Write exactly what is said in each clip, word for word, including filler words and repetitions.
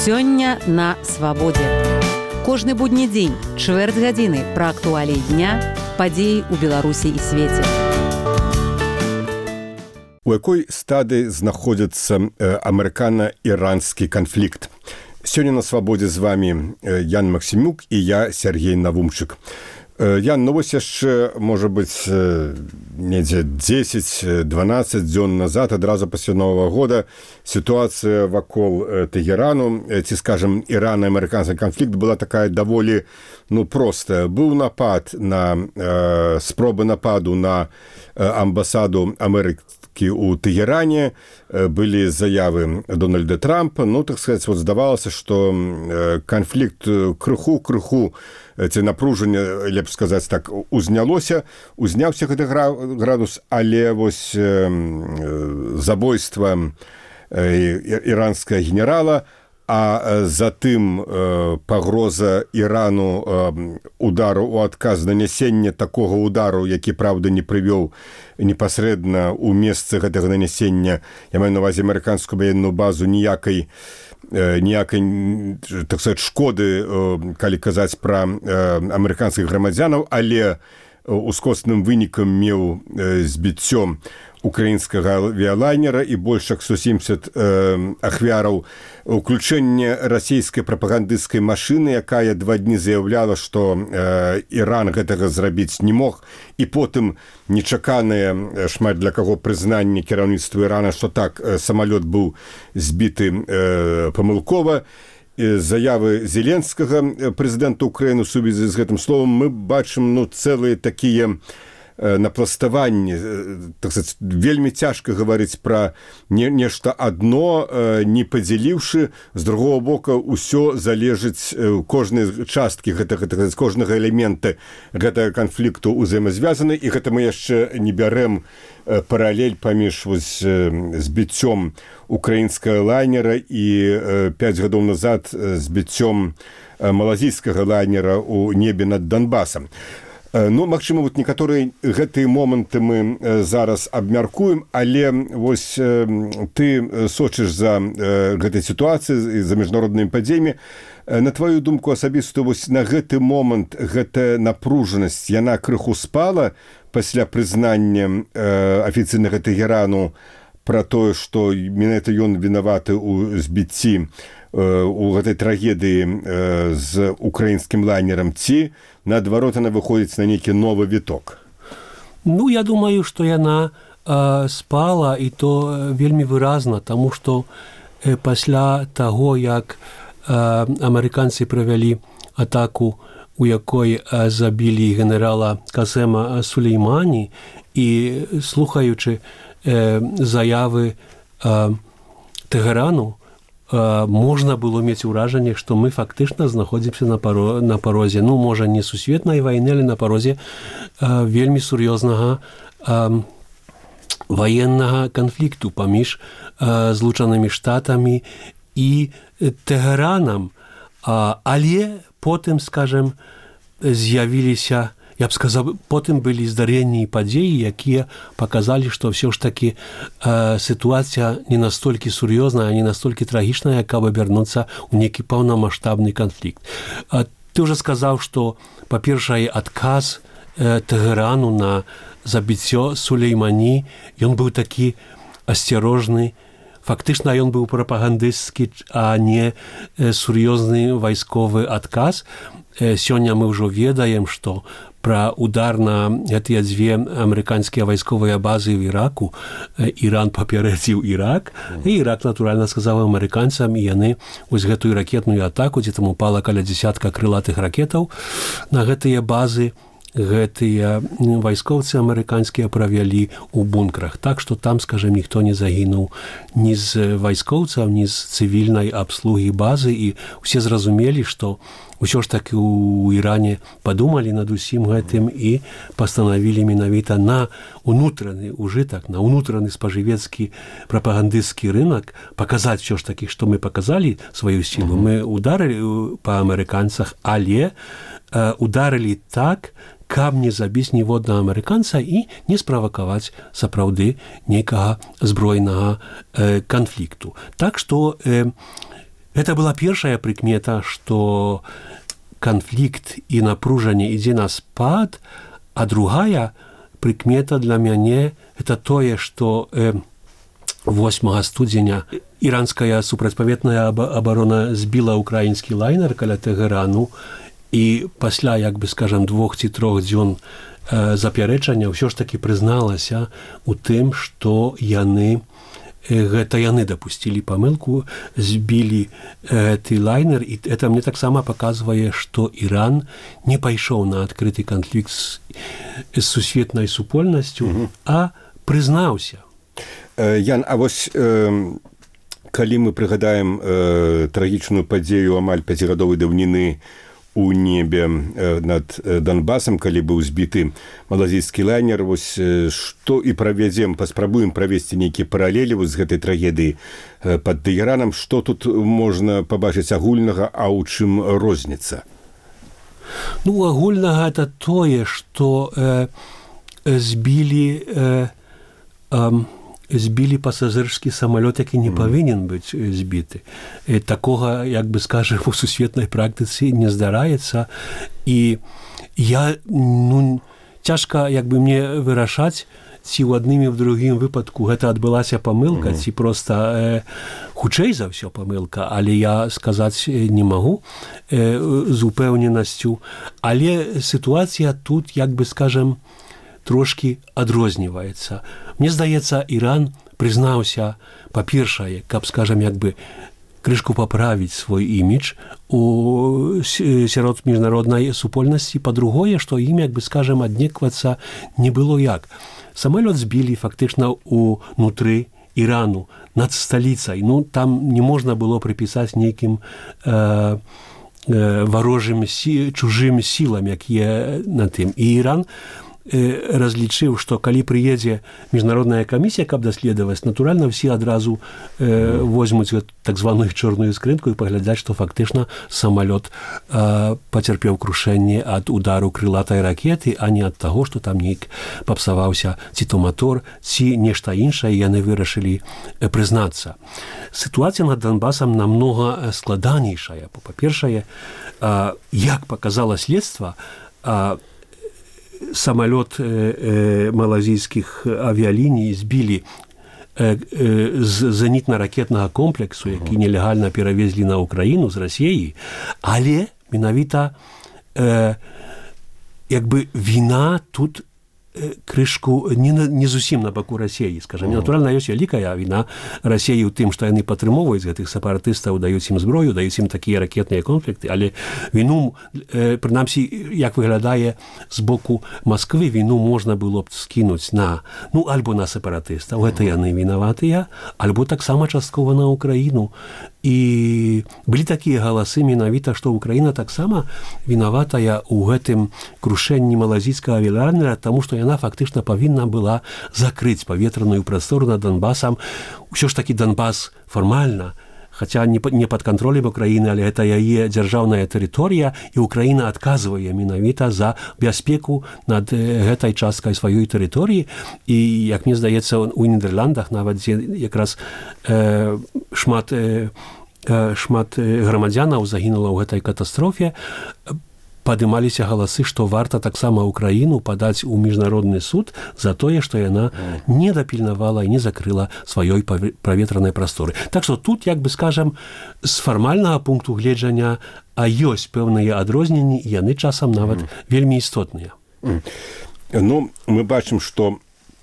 Сёння на свабодзе. Кожны будні дзень, чвэрць гадзіны пра актуаліі дня, падзеі ў Беларусі і свеце. У якой стадыі знаходзіцца э, амерыкана-іранскі канфлікт? Сёння на свабодзе з вами э, Ян Максімюк і я, Сергей Навумчык. Э, Ян, ну вось яшчэ, можа быць, э, недзе дзесяць-дванаццаць дзён назад, адразу пасля Новага года, сітуацыя вакол э, Тэгерану, э, ці, скажам, Ірана-амерыканскі канфлікт была такая даволі, ну, простая. Быў напад на, э, спробы нападу на э, амбасаду Амерыкі у Тэгеране, былі заявы Дональда Трампа, ну, так сказаць, вот здавалася, што канфлікт крыху-крыху, ці напружанне, лепш сказаць так, узнялося, узняўся гэты градус, але вось забойства іранскага генерала, а затым э, пагроза Ірану э, удару у адказ нанясення такога удару, які, правда, не прывёў непасрэдна ў месцы гэтага нанясення, я маю на ўвазе амерыканскую ваенную базу, ніякай, э, ніякай так сказаць, шкоды, э, калі казаць пра э, амерыканскіх грамадзянаў, але ускосным вынікам меў э, збіццё украінскага авіялайнера і больш як сто семьдесят э, ахвяраў, уключэнне расійскай прапагандысцкай машыны, якая два дні заяўляла, што э, Іран гэтага зрабіць не мог, і потым нечаканае шмат для каго прызнанне кіраўніцтва Ірана, што так, э, самалёт быў збіты э, памылкова. Заявы Зеленскага, прэзідэнта Украіны, у сувязі з гэтым словам, мы бачым, ну, цэлыя такія напластаванні, так сказаць, вельмі цяжка гаварыць пра не, нешта адно, не падзяліўшы, з другого бока, ўсё залежыць кожнай часткі гэтага, так сказаць, кожнага элемента гэтага канфлікту ўзаемазвязаны, і гэта мы яшчэ не бярэм паралель паміж вось збіццём украінскага лайнера і пяць гадоў назад збіццём малазійскага лайнера ў небе над Донбасам. Ну, магчыма, вот некаторыя гэтыя моманты мы зараз абмяркуем, але вось ты сочыш за гэтай сітуацыяй, за міжнароднымі падзеямі. На твою думку асабістую, вось на гэты момант гэтая напружанасць, яна крыху спала пасля прызнання афіцыйнага Тэгерану пра тое, што менавіта ён вінаваты ў збіцці у гэтай трагедыі з украінскім лайнерам, ці наадварот яна выходзіць на нейкі новы віток? Ну, я думаю, што яна э, спала, і то вельмі выразна, таму што э, пасля таго, як э, амерыканцы правялі атаку, у якой э, забілі генерала Касема Сулеймані, і слухаючы э, заявы э, Тэгерану, можна было мець уражанне, што мы фактычна знаходзімся на, паро, на парозе, ну, можа, не сусветнай вайны, але на парозе э, вельмі сур'ёзнага э, ваеннага канфлікту паміж э, Злучанымі Штатамі і Тэгеранам. А, але потым, скажем, з'явіліся, я б сказаў, потым былі здарэнні і падзеі, якія паказалі, што ўсё ж такі э, сітуацыя не настолькі сур'ёзная, не настолькі трагічная, каб абярнуцца ў нейкі паўнамаштабны канфлікт. А ты ўжо сказаў, што, па-першае, адказ э, Тэгерану на забіццё Сулеймані, ён быў такі асцярожны. Фактычна ён быў прапагандысцкі, а не э, сур'ёзны вайсковы адказ. Э, сёння мы ўжо ведаем, што пра удар на гэтыя дзве амерыканскія вайсковыя базы ў Іраку Іран папярэдзіў Ірак, і Ірак, натуральна, сказаў амерыканцам, і яны вось гэтую ракетную атаку, дзе там упала каля дзясятка крылатых ракетаў, на гэтыя базы гэтыя вайскоўцы амерыканскія правялі ў бункрах. Так што там, скажем, ніхто не загінуў ні з вайскоўцаў, ні з цывільнай абслугі базы, і ўсе зразумелі, што ўсё ж такі ў Іране падумалі над усім гэтым і пастанавілі менавіта на ўнутраны ўжытак, на ўнутраны спажывецкі прапагандысцкі рынок паказаць ўсё ж такі, што мы паказалі сваю сілу. Мы ударылі па амерыканцах, але э, ударылі так, каб не забіць ніводнага амерыканца і не справакаваць сапраўды нейкага збройнага э, канфлікту. Так што э, Это была першая прыкмета, што канфлікт і напружанне ідзе на спад, а другая прыкмета для мяне это тое, што э, восьмага студзеня іранская супрацьпаветная абарона збіла украінскі лайнер каля Тэгэрану, і пасля, як бы скажам, двух ці трох дзён э, запярэчання ўсё ж такі прызналася у тым, што яны гэта яны дапусцілі памылку, збілі гэты лайнер, і это мне таксама паказвае, што Іран не пайшоў на адкрыты канфлікт з, з сусветнай супольнасцю, угу. а прызнаўся. Ян, а вось э, калі мы прыгадаем э, трагічную падзею амаль пяцігадовай даўніны у небе над Донбасам, калі быў збіты малазійскі лайнер, вось што і правядзем, паспрабуем правесці нейкія паралелі з гэтай трагедыі пад Тэгэранам, што тут можна пабачыць агульнага, а ў чым розніца? Ну, агульнага это тое, што э, збілі э, э, збілі пасажырскі самалёт, які не павінен быць збіты. І такога, як бы скажем, у сусветнай практыцы не здараецца. І я, ну, цяжка, як бы мне вырашаць, ці ў адным і ў другім выпадку гэта адбылася памылка, mm-hmm. ці проста э, хутчэй за ўсё памылка, але я сказаць не магу э, з упэўненасцю. Але сітуацыя тут, як бы скажем, трошкі адрозніваецца. Мне здаецца, Іран прызнаўся, па-першае, каб, скажам, як бы крышку паправіць свой імідж у сярод міжнароднай супольнасці, па-другое, што ім, як бы скажам, аднеквацца не было як. Самалёт збілі фактычна ўнутры Ірану, над сталіцай. Ну, там не можна было прыпісаць нейкім э, э, варожым, сі, чужым сілам, якія на тым. І Іран разлічыў, што калі прыедзе міжнародная камісія, каб даследаваць, натуральна, всі адразу э, возьмуць так званую чорную скрынку і паглядаць, што фактычна самалёт э, пацярпеў крушэнне ад удару крылатай ракеты, а не ад таго, што там нейк папсаваўся ці то мотор, ці нешта іншае, яны вырашылі э, прызнацца. Сітуацыя над Донбасам намнога складанейшая. Па-першае, э, як паказала следства, э, самолет э, э, малазійскіх авіаліній збілі э, э, з зенітна-ракетнага комплексу, які нелегальна перавезлі на Украіну з Расіі, але менавіта э, як бы віна тут крышку не, не зусім на баку Расіі, скажем. Натуральна, ёсць вялікая віна Расіі ў тым, што яны падтрымоўваюць гэтых сепаратыстаў, даюць ім зброю, даюць ім такія ракетныя конфлікты, але віну, э, прынамсі, як выглядае з боку Масквы, віну можна было б скінуць на, ну, альбо на сепаратыстаў, гэта яны вінаватыя, альбо таксама часткова на Украіну. І былі такія галасы менавіта, што Украіна таксама вінаватая ў гэтым крушэнні малазійскага авіалайнера, таму што яна фактычна павінна была закрыць паветраную прастору над Донбасам. Усё ж такі Донбас фармальна, хаця не пад кантролем Украіны, але гэта яе дзяржаўная тэрыторыя, і Украіна адказвае менавіта за бяспеку над гэтай часткай сваёй тэрыторыі. І, як мне здаецца, у Нідерландах нават дзе якраз э, шмат, э, шмат грамадзянаў загінула ў гэтай катастрофе, падымаліся галасы, што варта таксама Украіну падаць у міжнародны суд за тое, што яна не дапільнавала і не закрыла сваёй праветранай прасторы. Так што тут, як бы скажам, з фармальнага пункту гледжання, а ёсць пэўныя адрозненні, яны часам нават mm. вельмі істотныя. Mm. Ну, мы бачым, што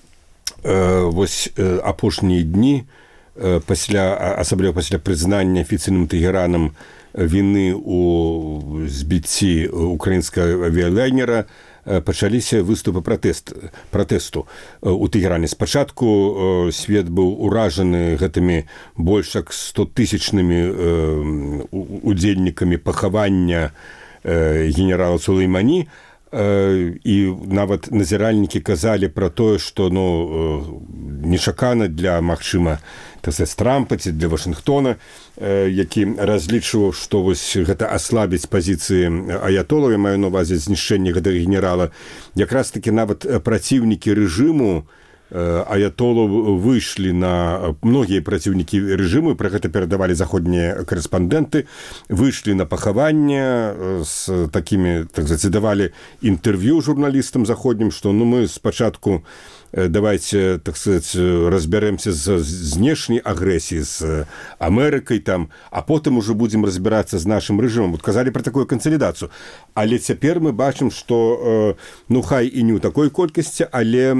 э, вось э, апошнія дні, э, пасля, асабліва пасля прызнання афіцыйным Тэгэранам віны ў збіцці украінскага авіалайнера пачаліся выступы пратэст, пратэсту у Тэгеране. Спачатку свет быў уражаны гэтымі больш як стотысячнымі удзельнікамі пахавання генерала Сулеймані, і нават назіральнікі казалі пра тое, што ну, нечакана для, магчыма, Трампа ці для Вашынгтона, які разлічваў, што вось гэта аслабіць пазіцыі аятолаў, я маю на ўвазе знішчэнне гэтага генерала. Якраз такі нават праціўнікі рэжыму аятолаў выйшлі на многія праціўнікі рэжыму, пра гэта перадавалі заходнія карэспандэнты, выйшлі на пахаванне з такімі, так сказать, давалі інтэрв'ю журналістам заходнім, што ну мы спачатку давайте, так сказать, разберемся з знешняй агрэсіі, з Амерыкай там, а потым уже будзем разбірацца з нашым рэжымам. Вот казалі пра такую кансалідацыю. Але цяпер мы бачым, што ну хай і не ў такой колькасці, але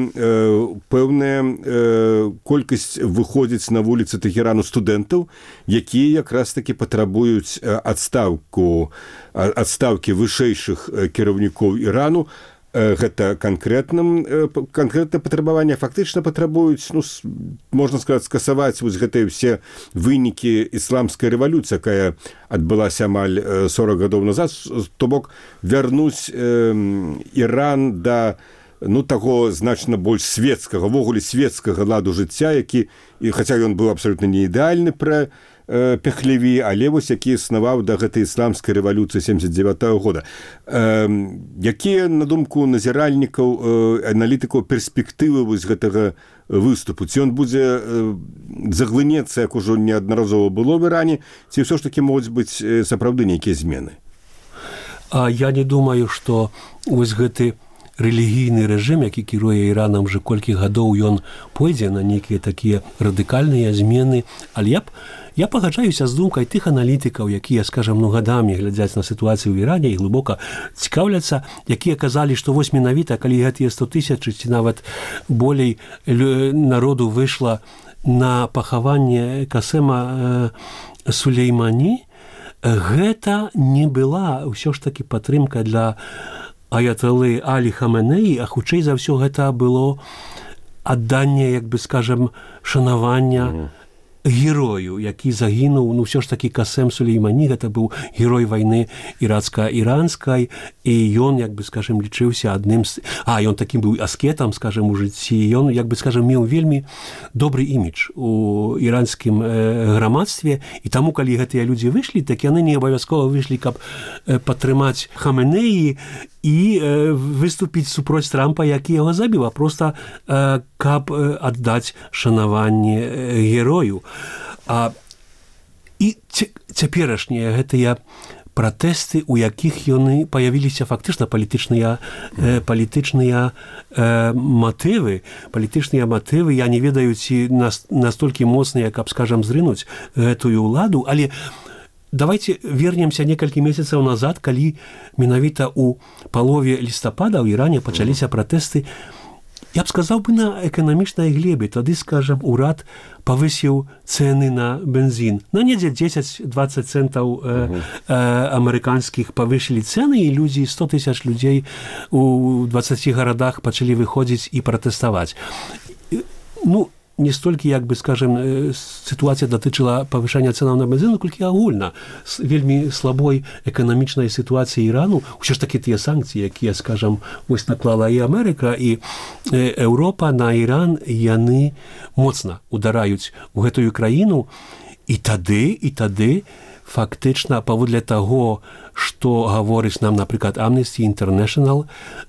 пэўная колькасць выходзіць на вуліцы Тэхерану студэнтаў, якія якраз такі патрабуюць адстаўку, адстаўкі вышэйшых кіраўнікоў Ірану. Гэта канкрэтным, канкрэтнае патрабаванне фактычна патрабуюць, ну, можна сказаць, скасаваць вось гэтыя ўсе вынікі ісламскай рэвалюцыі, якая адбылася амаль сорок гадоў назад, то бок вярнуць э, Іран да ну, таго значна больш светскага, ввогуле светскага ладу жыцця, які, і хаця ён быў абсалютна не ідэальны пра Пехлеві, але вось які існаваў да гэтай ісламскай рэвалюцыі семдзесят девятого года. Э, якія, на думку назіральнікаў, э, аналітыкаў, перспектывы вось гэтага выступу? Ці ён будзе э, заглынецца, як ужо неаднаразова было в Іране, ці ўсё ж такі могуць быць сапраўды нейкія змены? А я не думаю, што вось гэты рэлігійны рэжым, які кіруе Іранам уже колькі гадоў, ён пойдзе на нейкія такія радыкальныя змены, але я б Я пагаджаюся з думкай тых аналітыкаў, якія, скажам, ну, гадамі глядзяць на сітуацыю ў Іране і глыбока цікаўляцца, якія казалі, што вось менавіта, калі гэтыя сто тысяч ці нават болей народу выйшла на пахаванне Касема э, Сулеймані, гэта не была ўсё ж такі падтрымка для аяталы Алі Хаменеі, а хутчэй за ўсё гэта было адданне, як бы, скажам, шанавання mm. герою, які загінуў, ну, ўсё ж такі Касем Сулеймані, гэта быў герой вайны ірацка-іранскай, і ён, як бы, скажем, лічыўся адным з... А, ён такім быў аскетам, скажем, у жыцці, ён, як бы, скажем, меў вельмі добры імідж у іранскім э, грамадстве, і таму, калі гэтыя людзі выйшлі, так яны не абавязкова выйшлі, каб э, падтрымаць Хаменеі і э, выступіць супроць Трампа, які яго забіў, а проста э, каб э, аддаць шанаванне э, герою. А, і цяперашнія гэтыя пратэсты, у якіх яны паявіліся фактычна палітычныя э, палітычныя э, матывы, палітычныя матывы, я не ведаю, ці нас, настолькі моцныя, каб, скажам, зрынуць гэтую ўладу, але давайте вернемся некалькі месяцаў назад, калі менавіта ў палове лістапада ў Іране пачаліся пратэсты, я б сказаў бы, на эканамічнай глебе. Тады, скажам, урад павысіў цэны на бензін. На недзе дзесяць-дваццаць цэнтаў э, э, амерыканскіх павышылі цэны, і людзі, сто тысяч людзей у дваццаці гарадах пачалі выходзіць і пратэставаць. Ну, не столькі, як бы, скажем, сітуацыя датычыла павышання цэнаў на бензін, колькі агульна з вельмі слабой эканамічнай сітуацыі Ірану, усё ж такі тыя санкцыі, якія, скажам, вось наклала і Амерыка, і Еўропа на Іран, яны моцна удараюць у гэтую краіну, і тады, і тады фактычна, паводле таго, што гаворыць нам, напрыклад, Amnesty International,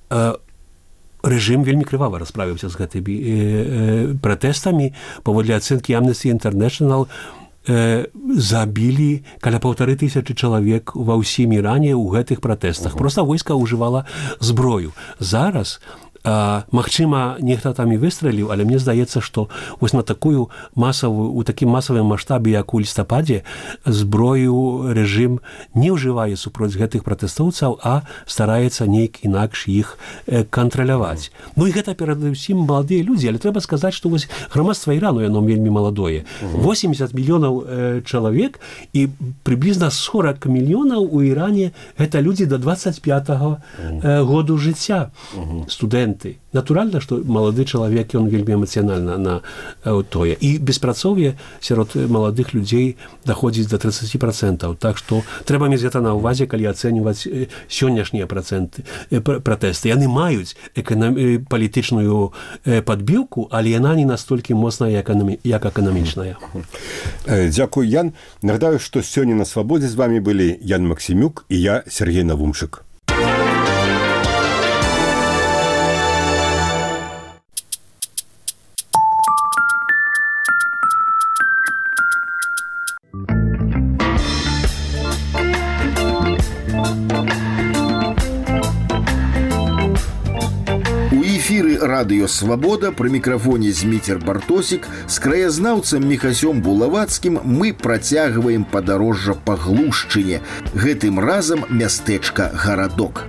рэжым вельмі крывава расправіўся з гэтымі э, э, пратэстамі. Паводле ацэнкі Amnesty International э, забілі каля паўтары тысячы чалавек ва ўсім Іране ў гэтых пратэстах. Проста войска ўжывала зброю. Зараз А, магчыма, нехта там і выстрэліў, але мне здаецца, што вось на такую масавую, у такім масавым маштабе, як у лістападзе, зброю рэжым не ўжывае супроць гэтых пратэстоўцаў, а стараецца нейк інакш іх э, кантраляваць. Ну і гэта перадусім маладыя людзі, але трэба сказаць, што вось грамадства Ірану, яно вельмі маладое. восемьдесят мільёнаў э, чалавек, і прыблізна сорок мільёнаў у Іране гэта людзі да двадцать пятого э, году жыцця, студэнты. Натуральна, што малады чалавек, ён вельмі эмацыянальна на э, тое. І беспрацоўе сярод маладых людзей даходзіць да тридцать процентов. Так што трэба мець гэта на ўвазе, калі ацэньваць э, сённяшнія працэнты, э, пратэсты. Яны маюць эканам... э, палітычную э, падбіўку, але яна не настолькі моцная, як, эканами... як эканамічная. Дзякуй, Ян. Нагадаю, што сёння на Свабодзе з вами былі Ян Максімюк і я, Сергей Навумчык. эфіры радыё Свабода, пры мікрафоне Зміцер Бартосік, з краязнаўцам Міхасём Булавацкім мы працягваем падарожжа па Глушчыне, гэтым разам мястэчка Гарадок.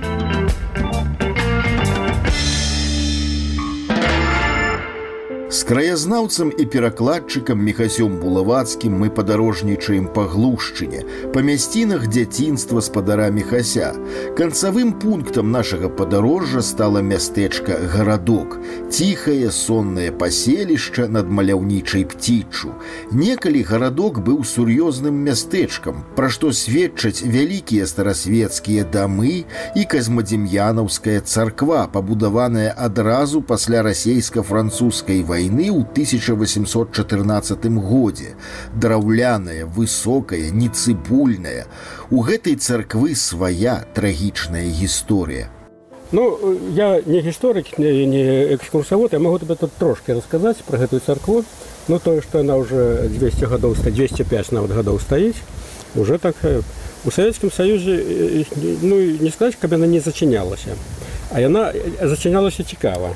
З краязнаўцам і перакладчыкам Міхасём Булавацкім мы падарожнічаем па Глушчыне, па мясцінах дзяцінства спадара Міхася. Канцавым пунктам нашага падарожжа стала мястэчка Гарадок, ціхае соннае паселішча над маляўнічай Пціччу. Некалі Гарадок быў сур'ёзным мястэчкам, пра што сведчаць вялікія старасвецкія дамы і казмадзем'янаўская царква, пабудаваная адразу пасля расейска-французскай вайны войны ў тысяча восемьсот чатырнаццатым годзе. Драўляная, высокая, нецыбульная. У гэтай царквы свая трагічная гісторыя. Ну, я не гісторык, не, не экскурсавод, я могу тебе тут трошки расказаць пра гэтую царкву. Ну, тое, што яна ўжо двести гадоў, двести пять нават гадоў стаіць, уже так у Савецкім Саюзе, ну, не сказаць, каб яна не зачынялася, а яна зачынялася цікава.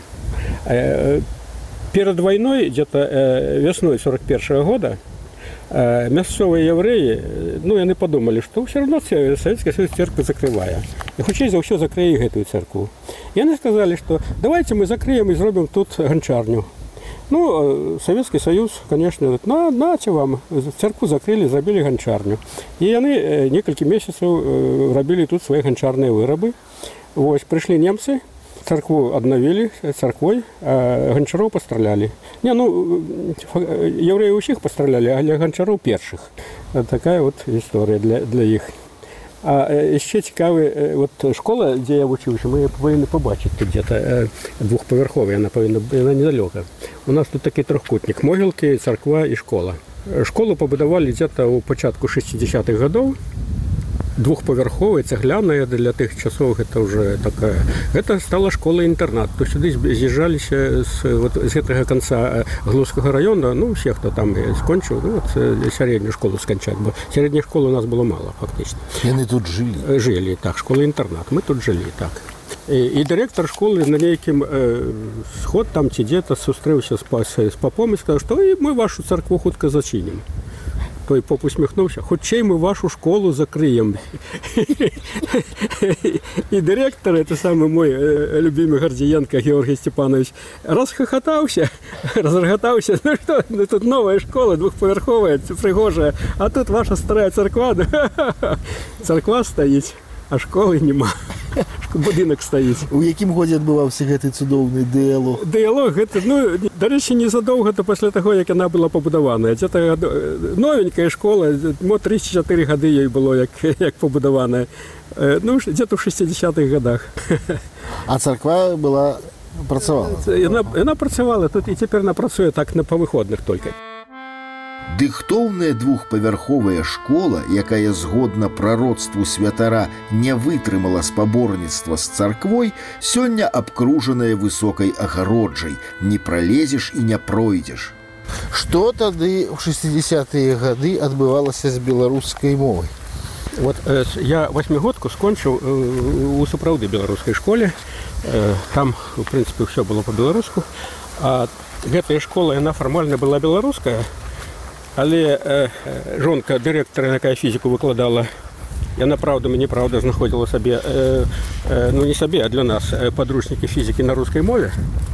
Перед войной, где-то э, весной сорок первого года, э, мясцовые евреи, ну, они подумали, что все равно Советский Союз церковь закрывая. И хутчэй за ўсё закрые эту церковь. И они сказали, что давайте мы закроем и сделаем тут гончарню. Ну, Советский Союз, конечно, говорит, на, нате вам, церковь закрыли, забили гончарню. И они э, несколько месяцев э, робили тут свои гончарные вырабы. Вот, пришли немцы, церкву обновили церквой, а гончаров постреляли. Не, ну, евреи усіх постреляли, а для гончаров перших. Вот такая вот история для, для их. А еще цікавая, вот школа, где я учился, мы повинны побачить тут где-то двухповерховая, она повинна, она недалеко. У нас тут такой трехкутник, могилки, церква и школа. Школу побудовали где-то у початку шестидесятых годов. Двухповерховая, цегляная, для тых часов это уже такая. Это стала школа-интернат. То сюда з'їжджалися с, вот, с этого конца Глузского района, ну, все, кто там скончил, ну, вот, среднюю школу скончать. Бо средней школы у нас было мало, фактически. И они тут жили? Жили, так, школа-интернат. Мы тут жили, так. И, и директор школы на неким э, сход там где-то сустрелся с, с попом и сказал, что и мы вашу церкву хутко зачиним. Той поп усміхнувся, хочей ми вашу школу закриємо. І директор, це саме мой любимий Гордієнко Георгій Степанович, розхохотався, розроготався, ну що, ну, тут нова школа, двохповерхова, пригожа, а тут ваша стара церква, церква стоїть, а школи нема. Будинок стоїть. У якім годі відбувався гэты цудоўны дыялог? Дыялог, гэта, ну, до речі, незадовго до після того, як вона була побудована. Це новенька школа, мо три-чотири годи їй було, як, як побудована. Ну, где-то в шестидесятых годах. А церква була, працювала? Вона, вона працювала тут, і тепер вона працює так на повиходних тільки. Дыхтоўная двухпавярховая школа, якая згодна прароцтву святара не вытрымала спаборніцтва з царквой, сёння абкружаная высокай агароджай. Не пролезеш і не пройдзеш. Што тады ў шестидесятые гады адбывалася з беларускай мовай? Вот э, я восьмигодку скончыў э, у сапраўды беларускай школе. Э, там, в прынцыпе, ўсё было па-беларуску. А гэтая школа, яна фармальна была беларуская, але э, жонка дырэктара, якая фізіку выкладала, яна праўдамі неправда знаходзіла сабе, э, э, ну не сабе, а для нас э, падручнікі фізікі на рускай мове.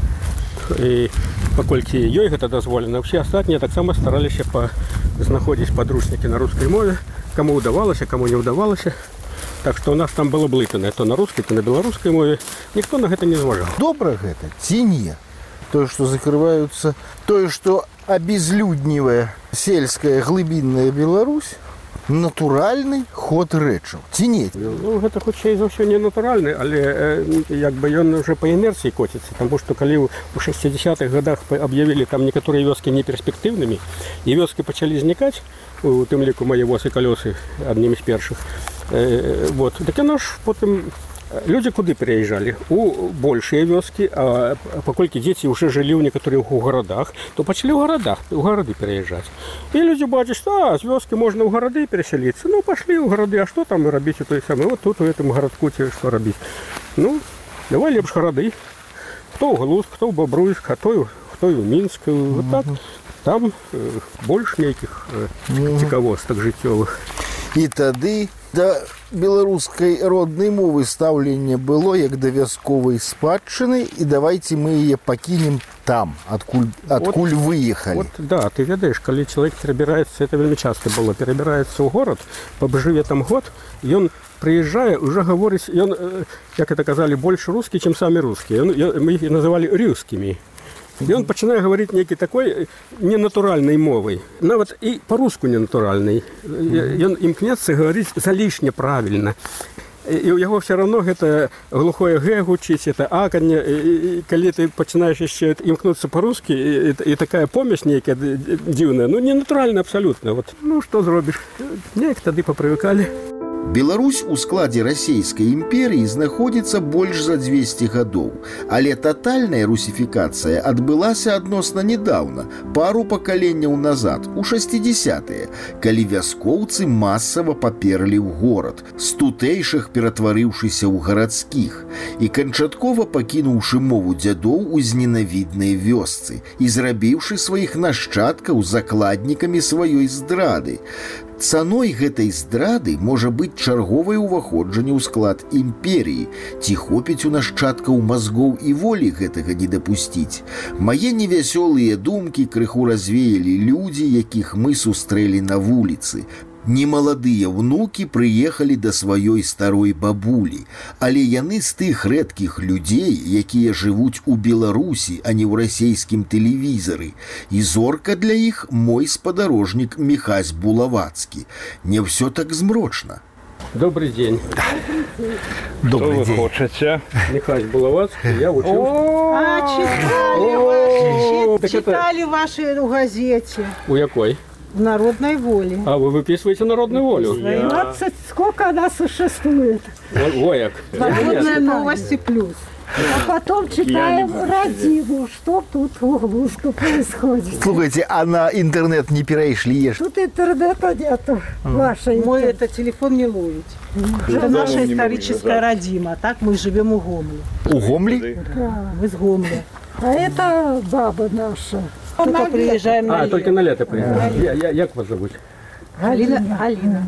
І паколькі ёй гэта дазволена, ўсе астатнія таксама стараліся па, знаходзіць падручнікі на рускай мове, каму ўдавалася, каму не ўдавалася. Так што у нас там было блытанае то на рускай, то на беларускай мове. Ніхто на гэта не зважаў. Добра гэта ці не? Тое, што закрываюцца, тое, што обезлюднівая сельская глыбінная Беларусь, натуральны ход рэчаў. Ці не? Ну, гэта хутчэй за ўсё не натуральны, але э, як бы ён уже па інерцыі коціцца, таму што калі ў шестидесятых годах аб'явілі там некаторыя вёскі неперспектыўнымі, і вёскі пачалі знікаць, у тым ліку мае воз і калёсы аднымі з першых, э, вот, так яно ж потым люди куды переезжали? У большие вёски, а паколькі дзеці уже жили у некоторых у городах, то пачали у городах, у городы переезжать. И люди бачат, что а, с вёски можно у городы переселиться. Ну, пошли у городы, а что там робить у той самой? Вот тут у этом городку тебе что робить? Ну, давай лепш городы. Хто ў Глузк, хто ў Бабруйск, а той, хто і ў Мінск. Вот так. Там э, больш нейкіх э, цікавостак жыццёвых. І тады да беларускай роднай мовы стаўленне было як да вясковай спадчыны, і давайте мы яе пакінем там, адкуль, адкуль вот, выехалі. Вот, да, ты ведаеш, калі чалавек перабіраецца, это вельмі часта было, перабіраецца ў горад, пабжыве там год, ён прыязджае, уже гаворыць, ён, як это казалі, больш рускі, чым самі рускія. Мы іх называлі рюскімі. І он пачынае гаварыць нейкі такой ненатуральнай мовай, нават і па-руску ненатуральнай. Ён імкнецца гаварыць залішне правільна. І ў яго все равно гэта глухое г гучыць, это аканне, і калі ты пачынаеш яшчэ імкнуцца па-рускі, і, і такая помесь нейкая дзіўная, ну ненатуральна абсалютна. Вот. Ну што зробіш? Неяк тады папрывыкалі. Беларусь у складзе расійскай імперыі знаходзіцца больш за дзвесце гадоў, але татальная русіфікацыя адбылася адносна нядаўна, пару пакаленняў назад, у шэсцідзесятыя, калі вяскоўцы масава паперлі ў горад, з тутэйшых ператварыўшыся ў гарадскіх, і канчаткова пакінуўшы мову дзядоў у зненавіднай вёсцы і зрабіўшы сваіх нашчадкаў закладнікамі сваёй здрады. Цаной гэтай здрады можа быць чарговае ўваходжанне ў склад імперіі. Ці хопіць у нашчадкаў мазгоў і волі гэтага не дапусціць? Мае невясёлыя думкі крыху развеялі людзі, якіх мы сустрэлі на вуліцы. Немаладыя внукі прыехалі да сваёй старой бабулі, але яны з тых рэдкіх людзей, якія жывуць у Беларусі, а не ў расійскім тэлевізары. І зорка для іх мой спадарожнік Міхась Булавацкі. Не ўсё так змрочна. Добрый день. Добрый день. Что вы хочете? Михась Булавацкий, я учился. А, читали ваши, читали ваши в газете. У якой? В «Народной воле». А вы выписываете «Народную волю»? двенадцать, сколько она существует? Вояк. «Народные новости плюс». А потом читаем «Родину», что тут в Глузку происходит. Слухайте, а на интернет не перешли? Тут интернета нету. Вашей. Мой это телефон не ловит. Это наша историческая родина. Так мы живем у Гомли. У Гомли? Да, мы с Гомли. А это баба наша. Только приезжаем на А, лето. только на лето приезжаем. Я, я, як вас зовут? Галина. Галина.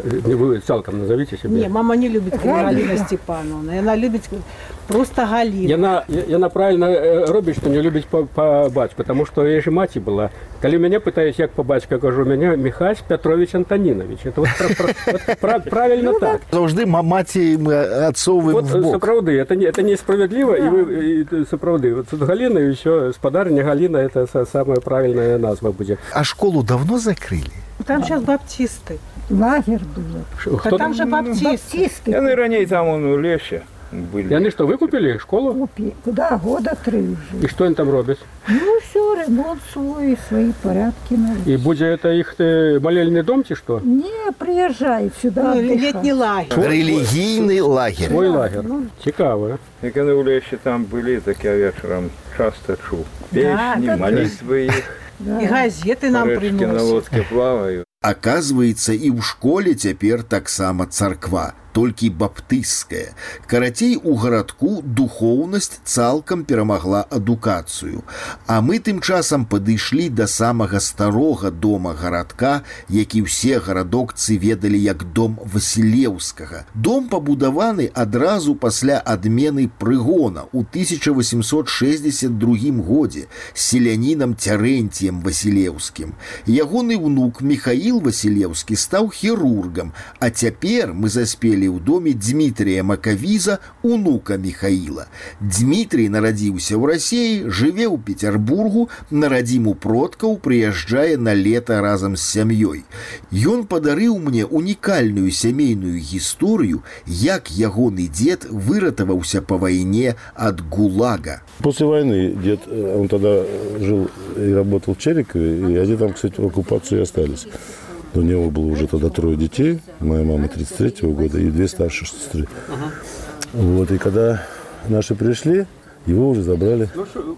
Вы цалком назовите себя. Не, мама не любит Галина Степановна. Она любит просто Галина. Яна, яна правильно робит, что не любит по, по батьку, потому что я же мать была. Коли меня пытаюсь, як по батьку, кажу, меня Михась Петрович Антонинович. Это вот, про, про, вот про, правильно ну, так. Завжди маті ми отцовуємо вот, в бок. Соправды, это, не, это несправедливо, да. И вы, и, соправды. Вот тут Галина и еще спадарня Галина, это самая правильная назва будет. А школу давно закрыли? Там сейчас баптисты. Лагерь был. Кто там же баптисты. Я на ранее там он у Леща были. И они что, выкупили школу? Купили. Да, года три уже. И что они там робят? Ну все, ремонт свой, свои порядки. Наверное. И будет это их молельный дом, чи что? Не, приезжай сюда. Ну, летний лагерь. Релігійний лагерь. Свой лагерь. Ну, цікаво. И когда у Леща там были, так я вечером часто чул. Песни, да, молитвы их. Да. И газеты нам приносят. На лодке плавают. Аказваецца, і ў школе цяпер таксама царква, толькі баптысцкая. Карацей, у гарадку духоўнасць цалкам перамагла адукацыю. А мы тым часам падышлі да самага старога дома гарадка, які ўсе гарадокцы ведалі як дом Васілеўскага. Дом пабудаваны адразу пасля адмены прыгона ў тысяча восемьсот шестьдесят другім годзе з селянінам Цярэнціем Васілеўскім. Ягоны внук Михаил Васілеўскі стаў хірургам, а цяпер мы заспелі ў доме Дмітрия Макавіза, унука Михаила. Дмітрий нарадзіўся ў Расіі, жыве ў Петербургу, на радзіму продкаў прыязджае на лета разам з сям'ёй. Ён падарыў мне унікальную сямейную гісторыю, як ягоны дед выратаваўся па вайне ад ГУЛАГа. После войны дед, он тогда жил и работал в Черекове, и они там, кстати, в оккупации остались. У него было уже тогда трое детей, моя мама тридцать третьего года и две старшие сестры. Ага. Вот, и когда наши пришли, его уже забрали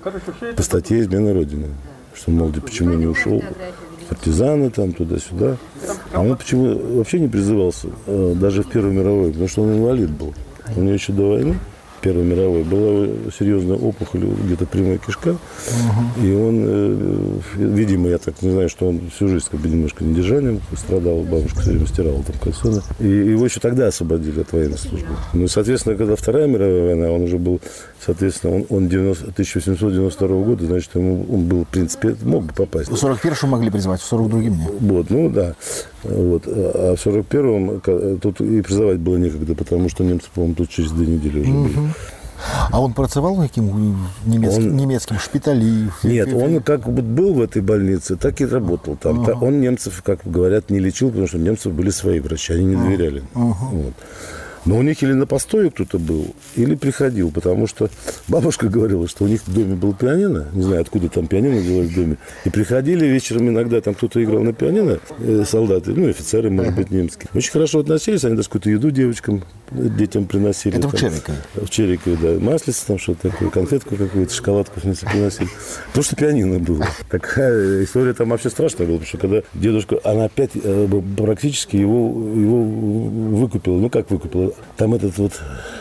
по статье «Измена Родины». Что, мол, почему не ушел, партизаны там, туда-сюда. А он почему вообще не призывался, даже в Первой мировой, потому что он инвалид был. У него еще до войны Первой мировой, была серьезная опухоль где-то прямая кишка, угу. И он, э, видимо, я так не знаю, что он всю жизнь как бы немножко недержанием страдал, бабушка все время стирала там кальсоны, и его еще тогда освободили от военной службы. Ну и, соответственно, когда Вторая мировая война, он уже был, соответственно, он, он тысяча восемьсот девяносто второго года, значит, ему, он был, в принципе, мог бы попасть. В сорок первом могли призвать, в сорок другом нет. Вот, ну да. Вот. А в сорок первом тут и призывать было некогда, потому что немцы, по-моему, тут через две недели уже были. А он працевал в каким немецким, он... немецким шпитале? Нет, он как бы был в этой больнице, так и работал там. Uh-huh. Он немцев, как говорят, не лечил, потому что у немцев были свои врачи, они не доверяли. Uh-huh. Вот. Но у них или на постое кто-то был, или приходил, потому что бабушка говорила, что у них в доме было пианино, не знаю, откуда там пианино взялось в доме, и приходили вечером иногда, там кто-то играл на пианино, э, солдаты, ну, офицеры, может быть, немецкие. Очень хорошо относились, они даже какую-то еду девочкам, детям приносили. Это там, в Черикове? В Черикове, да, маслица там что-то такое, конфетку какую-то, шоколадку приносили. Потому что пианино было. Такая история там вообще страшная была, потому что когда дедушка, она опять э, практически его, его выкупила, ну, как выкупила, там этот вот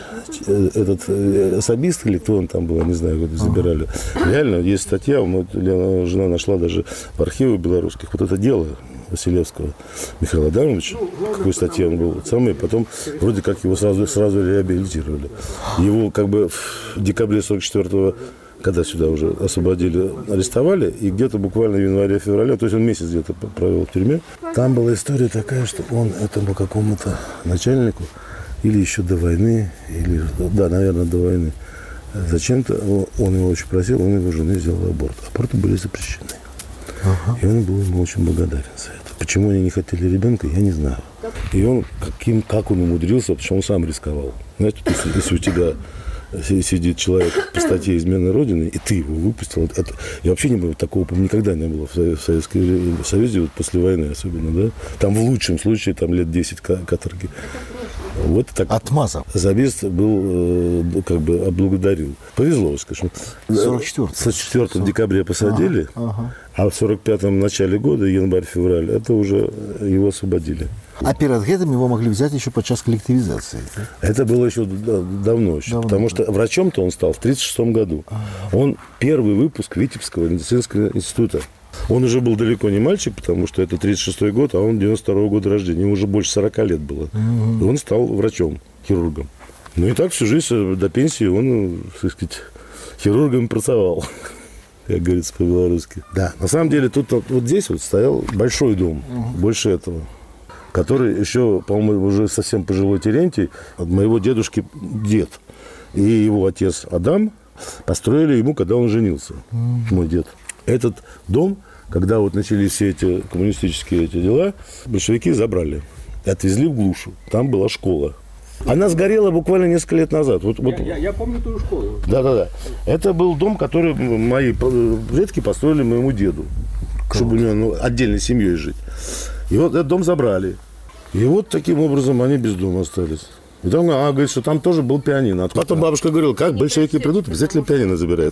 этот особист или кто он там был, я не знаю, вот забирали. Реально, есть статья, вот, жена нашла даже в архивах белорусских, вот это дело Василевского Михаила Адамовича, в какой статье он был, вот самый, потом вроде как его сразу, сразу реабилитировали. Его как бы в декабре сорок четвёртого, когда сюда уже освободили, арестовали, и где-то буквально в январе-феврале, то есть он месяц где-то провел в тюрьме, там была история такая, что он этому какому-то начальнику или еще до войны, или, да, наверное, до войны, зачем-то он его очень просил, он его жены сделал аборт. Аборты были запрещены. Ага. И он был ему очень благодарен за это. Почему они не хотели ребенка, я не знаю. И он, каким, как он умудрился, потому что он сам рисковал. Знаете, если, если у тебя сидит человек по статье «Измена Родины», и ты его выпустил. Это, я вообще не было, такого никогда не было в, в, Советской, в Союзе, вот после войны особенно, да. Там в лучшем случае там лет десять каторги. Вот так. Отмазал. Забест был, э, как бы, облагодарил. Повезло, скажем. сорок четвёртого. В сорок четвёртом декабре посадили, ага, ага. А в сорок пятом начале года, январь-февраль, это уже его освободили. А перед этим его могли взять еще подчас коллективизации? Это было еще давно, еще, давно потому да. что врачом-то он стал в тридцать шестом году. А-а-а. Он первый выпуск Витебского медицинского института. Он уже был далеко не мальчик, потому что это тридцать шестой год, а он девяносто второго года рождения. Ему уже больше сорока лет было. Угу. И он стал врачом, хирургом. Ну и так всю жизнь до пенсии он, так сказать, хирургом pracował. Как говорится по-белорусски. Да, на самом деле тут вот, вот здесь вот стоял большой дом, угу. больше этого, который еще, по-моему, уже совсем пожилой Терентий, от моего дедушки дед и его отец Адам построили ему, когда он женился, угу. мой дед. Этот дом, когда вот начались все эти коммунистические эти дела, большевики забрали и отвезли в глушу. Там была школа. Она сгорела буквально несколько лет назад. Вот, вот. Я, я, я помню ту школу. Да-да-да. Это был дом, который мои предки построили моему деду, как? Чтобы у него ну, отдельной семьей жить. И вот этот дом забрали. И вот таким образом они без дома остались. И там, она говорит, что там тоже был пианино. А потом бабушка говорила, как большевики придут, обязательно пианино забирают.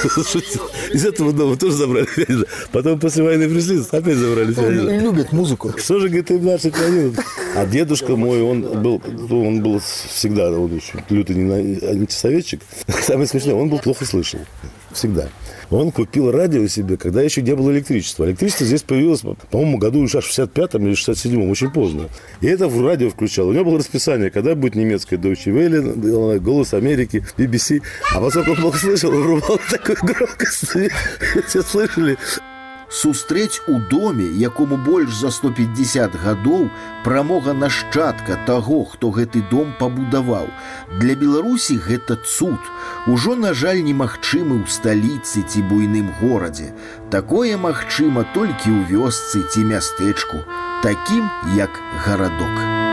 Из этого дома тоже забрали пианино. Потом после войны пришли, опять забрали пианино. Они любят музыку. Что же, говорит, им наше пианино? А дедушка мой, он был, он был всегда, он еще лютый антисоветчик. Самое смешное, он был плохо слышал. Всегда. Он купил радио себе, когда еще не было электричества. Электричество здесь появилось, по-моему, году в шестьдесят пятом или шестьдесят седьмом, очень поздно. И это в радио включал. У него было расписание, когда будет немецкая Deutsche Welle, Голос Америки, би би си. А поскольку он плохо слышал, он врубал такую громкость. Все слышали. Сустрэць у доме, якому больш за сто пятьдесят гадоў, прамога нашчадка таго, хто гэты дом пабудаваў. Для Беларусі гэта цуд. Ужо, на жаль, немагчымы ў сталіцы ці буйным горадзе. Такое магчыма толькі ў вёсцы ці мястэчку, такім як гарадок.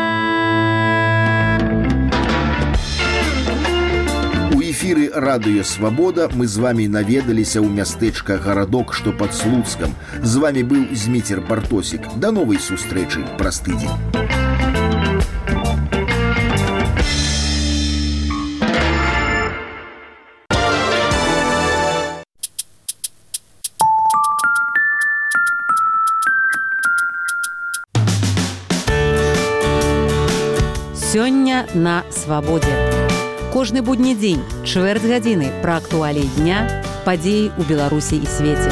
Эфиры радыё Свабода мы з вами наведаліся ў мястэчка гарадок, што пад Слуцкам. З вами быў Зміцер Бартосік. Да новай сустрэчы праз тыдзень. Сёння на Свабодзе. Кожны будні дзень, чвэрць гадзіны пра актуаліі дня, падзеі ў Беларусі і свеце.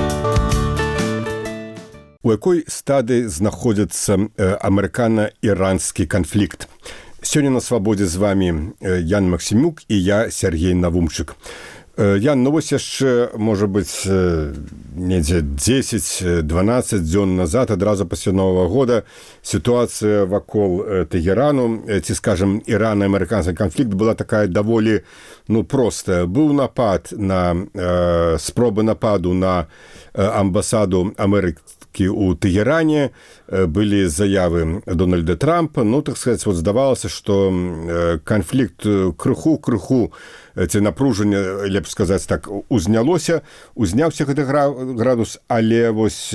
У якой стадыі знаходзіцца амерыкана-іранскі канфлікт? Сёння на свабодзе з вами Ян Максімюк і я, Сергей Навумчык. Ян, ну вось яшчэ, можа быць, недзе дзесяць-дванаццаць дзён назад, адразу пасля Новага года, сітуацыя вакол Тэгерану, ці, скажам, ірано-амерыканскі канфлікт была такая даволі, ну, простая. Быў напад на, э, спробы нападу на амбасаду Амерыкі у Тэгеране, былі заявы Дональда Трампа, ну, так сказаць, вот здавалася, што канфлікт крыху-крыху, ці напружанне, лепш сказаць так, узнялося, узняўся гэты градус, але вось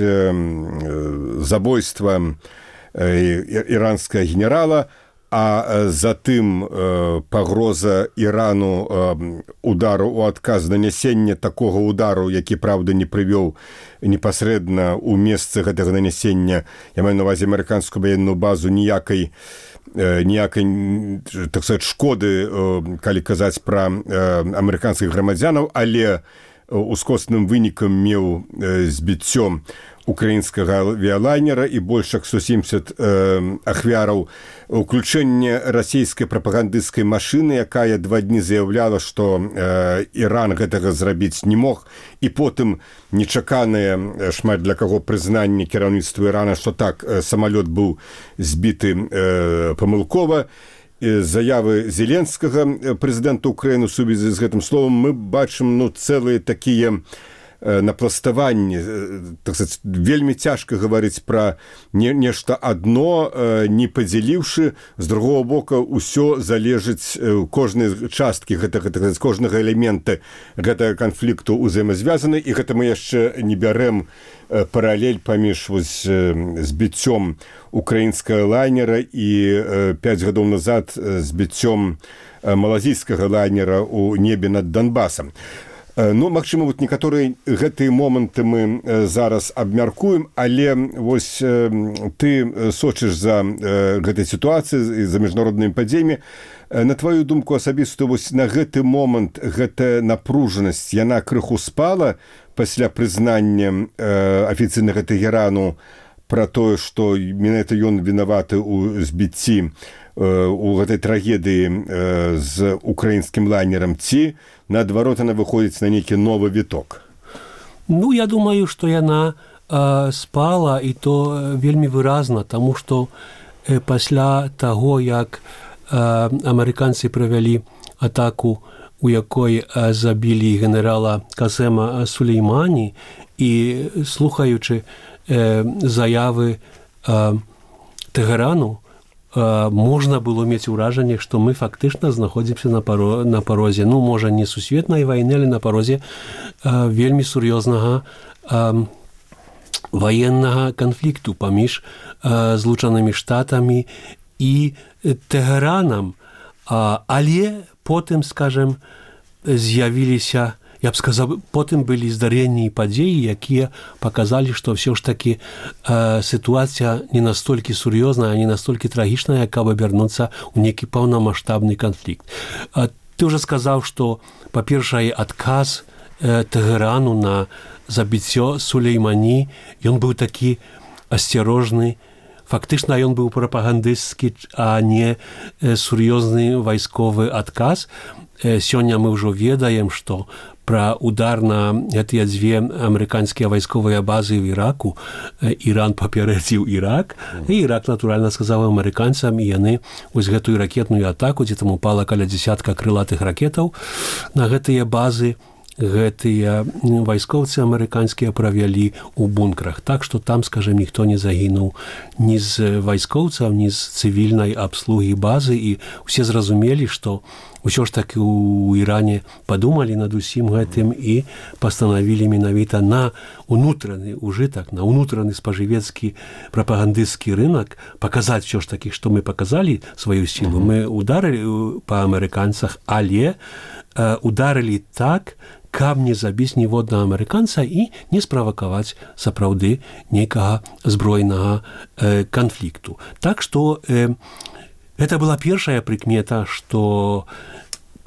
забойства іранскага генерала, а затым пагроза Ірану удару ў адказ нанясення такога удару, які, правда, не прывёў непасрэдна ў месцы гэтага нанясення, я маю на ўвазе амерыканскую ваенную базу, ніякай ніякай, так сказаць, шкоды, калі казаць пра амерыканскіх грамадзянаў, але ускосным вынікам меў збіццё украінскага авіялайнера і больш як сто семьдесят ахвяраў, уключэнне расійскай прапагандысцкай машыны, якая два дні заяўляла, што Іран гэтага зрабіць не мог, і потым нечаканае шмат для каго прызнанне кіраўніцтва Ірана, што так, самалёт быў збіты памылкова. Заявы Зеленскага, прэзідэнта Украіны, у сувязі з гэтым словам, мы бачым, ну, цэлыя такія напластаванні, так сказать, вельмі цяжка гаварыць пра не, нешта адно, не падзяліўшы, з другого бока ўсё залежыць, кожнай часткі гэтага, так сказать, кожнага элемента гэтага канфлікту ўзаемазвязаны, і гэта мы яшчэ не бярэм паралель паміж вось збіццём украінскага лайнера і пяць гадоў назад збіццём малазійскага лайнера ў небе над Донбасам. Ну, магчыма, вот некаторыя гэтыя моманты мы зараз абмяркуем, але вось ты сочыш за гэтай сітуацыяй, за міжнароднымі падзеямі. На твою думку асабістую, вось на гэты момант гэтая напружанасць, яна крыху спала пасля прызнання афіцыйнага Тэгерану пра тое, што менавіта ён вінаваты ў збіцці у гэтай трагедыі з украінскім лайнерам, ці наадварот яна выходзіць на нейкі новы віток? Ну, я думаю, што яна э, спала, і то вельмі выразна, таму што э, пасля таго, як э, амерыканцы правялі атаку, у якой э, забілі генерала Касема Сулеймані, і слухаючы э, заявы э, Тэгерану, можна было мець уражанне, што мы фактычна знаходзімся на, паро, на парозе, ну, можа, не сусветнай вайны, але на парозе а, вельмі сур'ёзнага а, ваеннага канфлікту паміж а, Злучанымі Штатамі і Тэгеранам. А, але потым, скажем, з'явіліся, я б сказаў, потым былі здарэнні і падзеі, якія паказалі, што ўсё ж такі э, сітуацыя не настолькі сур'ёзная, не настолькі трагічная, каб абярнуцца ў нейкі паўнамаштабны канфлікт. А, ты ўжо сказаў, што, па-першае, адказ э, Тэгерану на забіццё Сулеймані, ён быў такі асцярожны. Фактычна ён быў прапагандысцкі, а не э, сур'ёзны вайсковы адказ. Э, сёння мы ўжо ведаем, што пра удар на гэтыя дзве амерыканскія вайсковыя базы ў Іраку Іран папярэдзіў Ірак, і Ірак, натуральна, сказаў амерыканцам, і яны вось гэтую ракетную атаку, дзе там упала каля дзясятка крылатых ракетаў на гэтыя базы, гэтыя вайскоўцы амерыканскія правялі ў бункрах. Так што там, скажем, ніхто не загінуў ні з вайскоўцаў, ні з цывільнай абслугі базы, і ўсе зразумелі, што ўсё ж такі ў Іране падумалі над усім гэтым і пастанавілі менавіта на ўнутраны ўжытак, на ўнутраны спажывецкі прапагандысцкі рынок паказаць ўсё ж такі, што мы паказалі сваю сілу. Мы ударылі па амерыканцах, але э, ударылі так, каб не забіць ніводнага амерыканца і не справакаваць сапраўды нейкага збройнага э, канфлікту. Так што э, гэта была першая прыкмета, што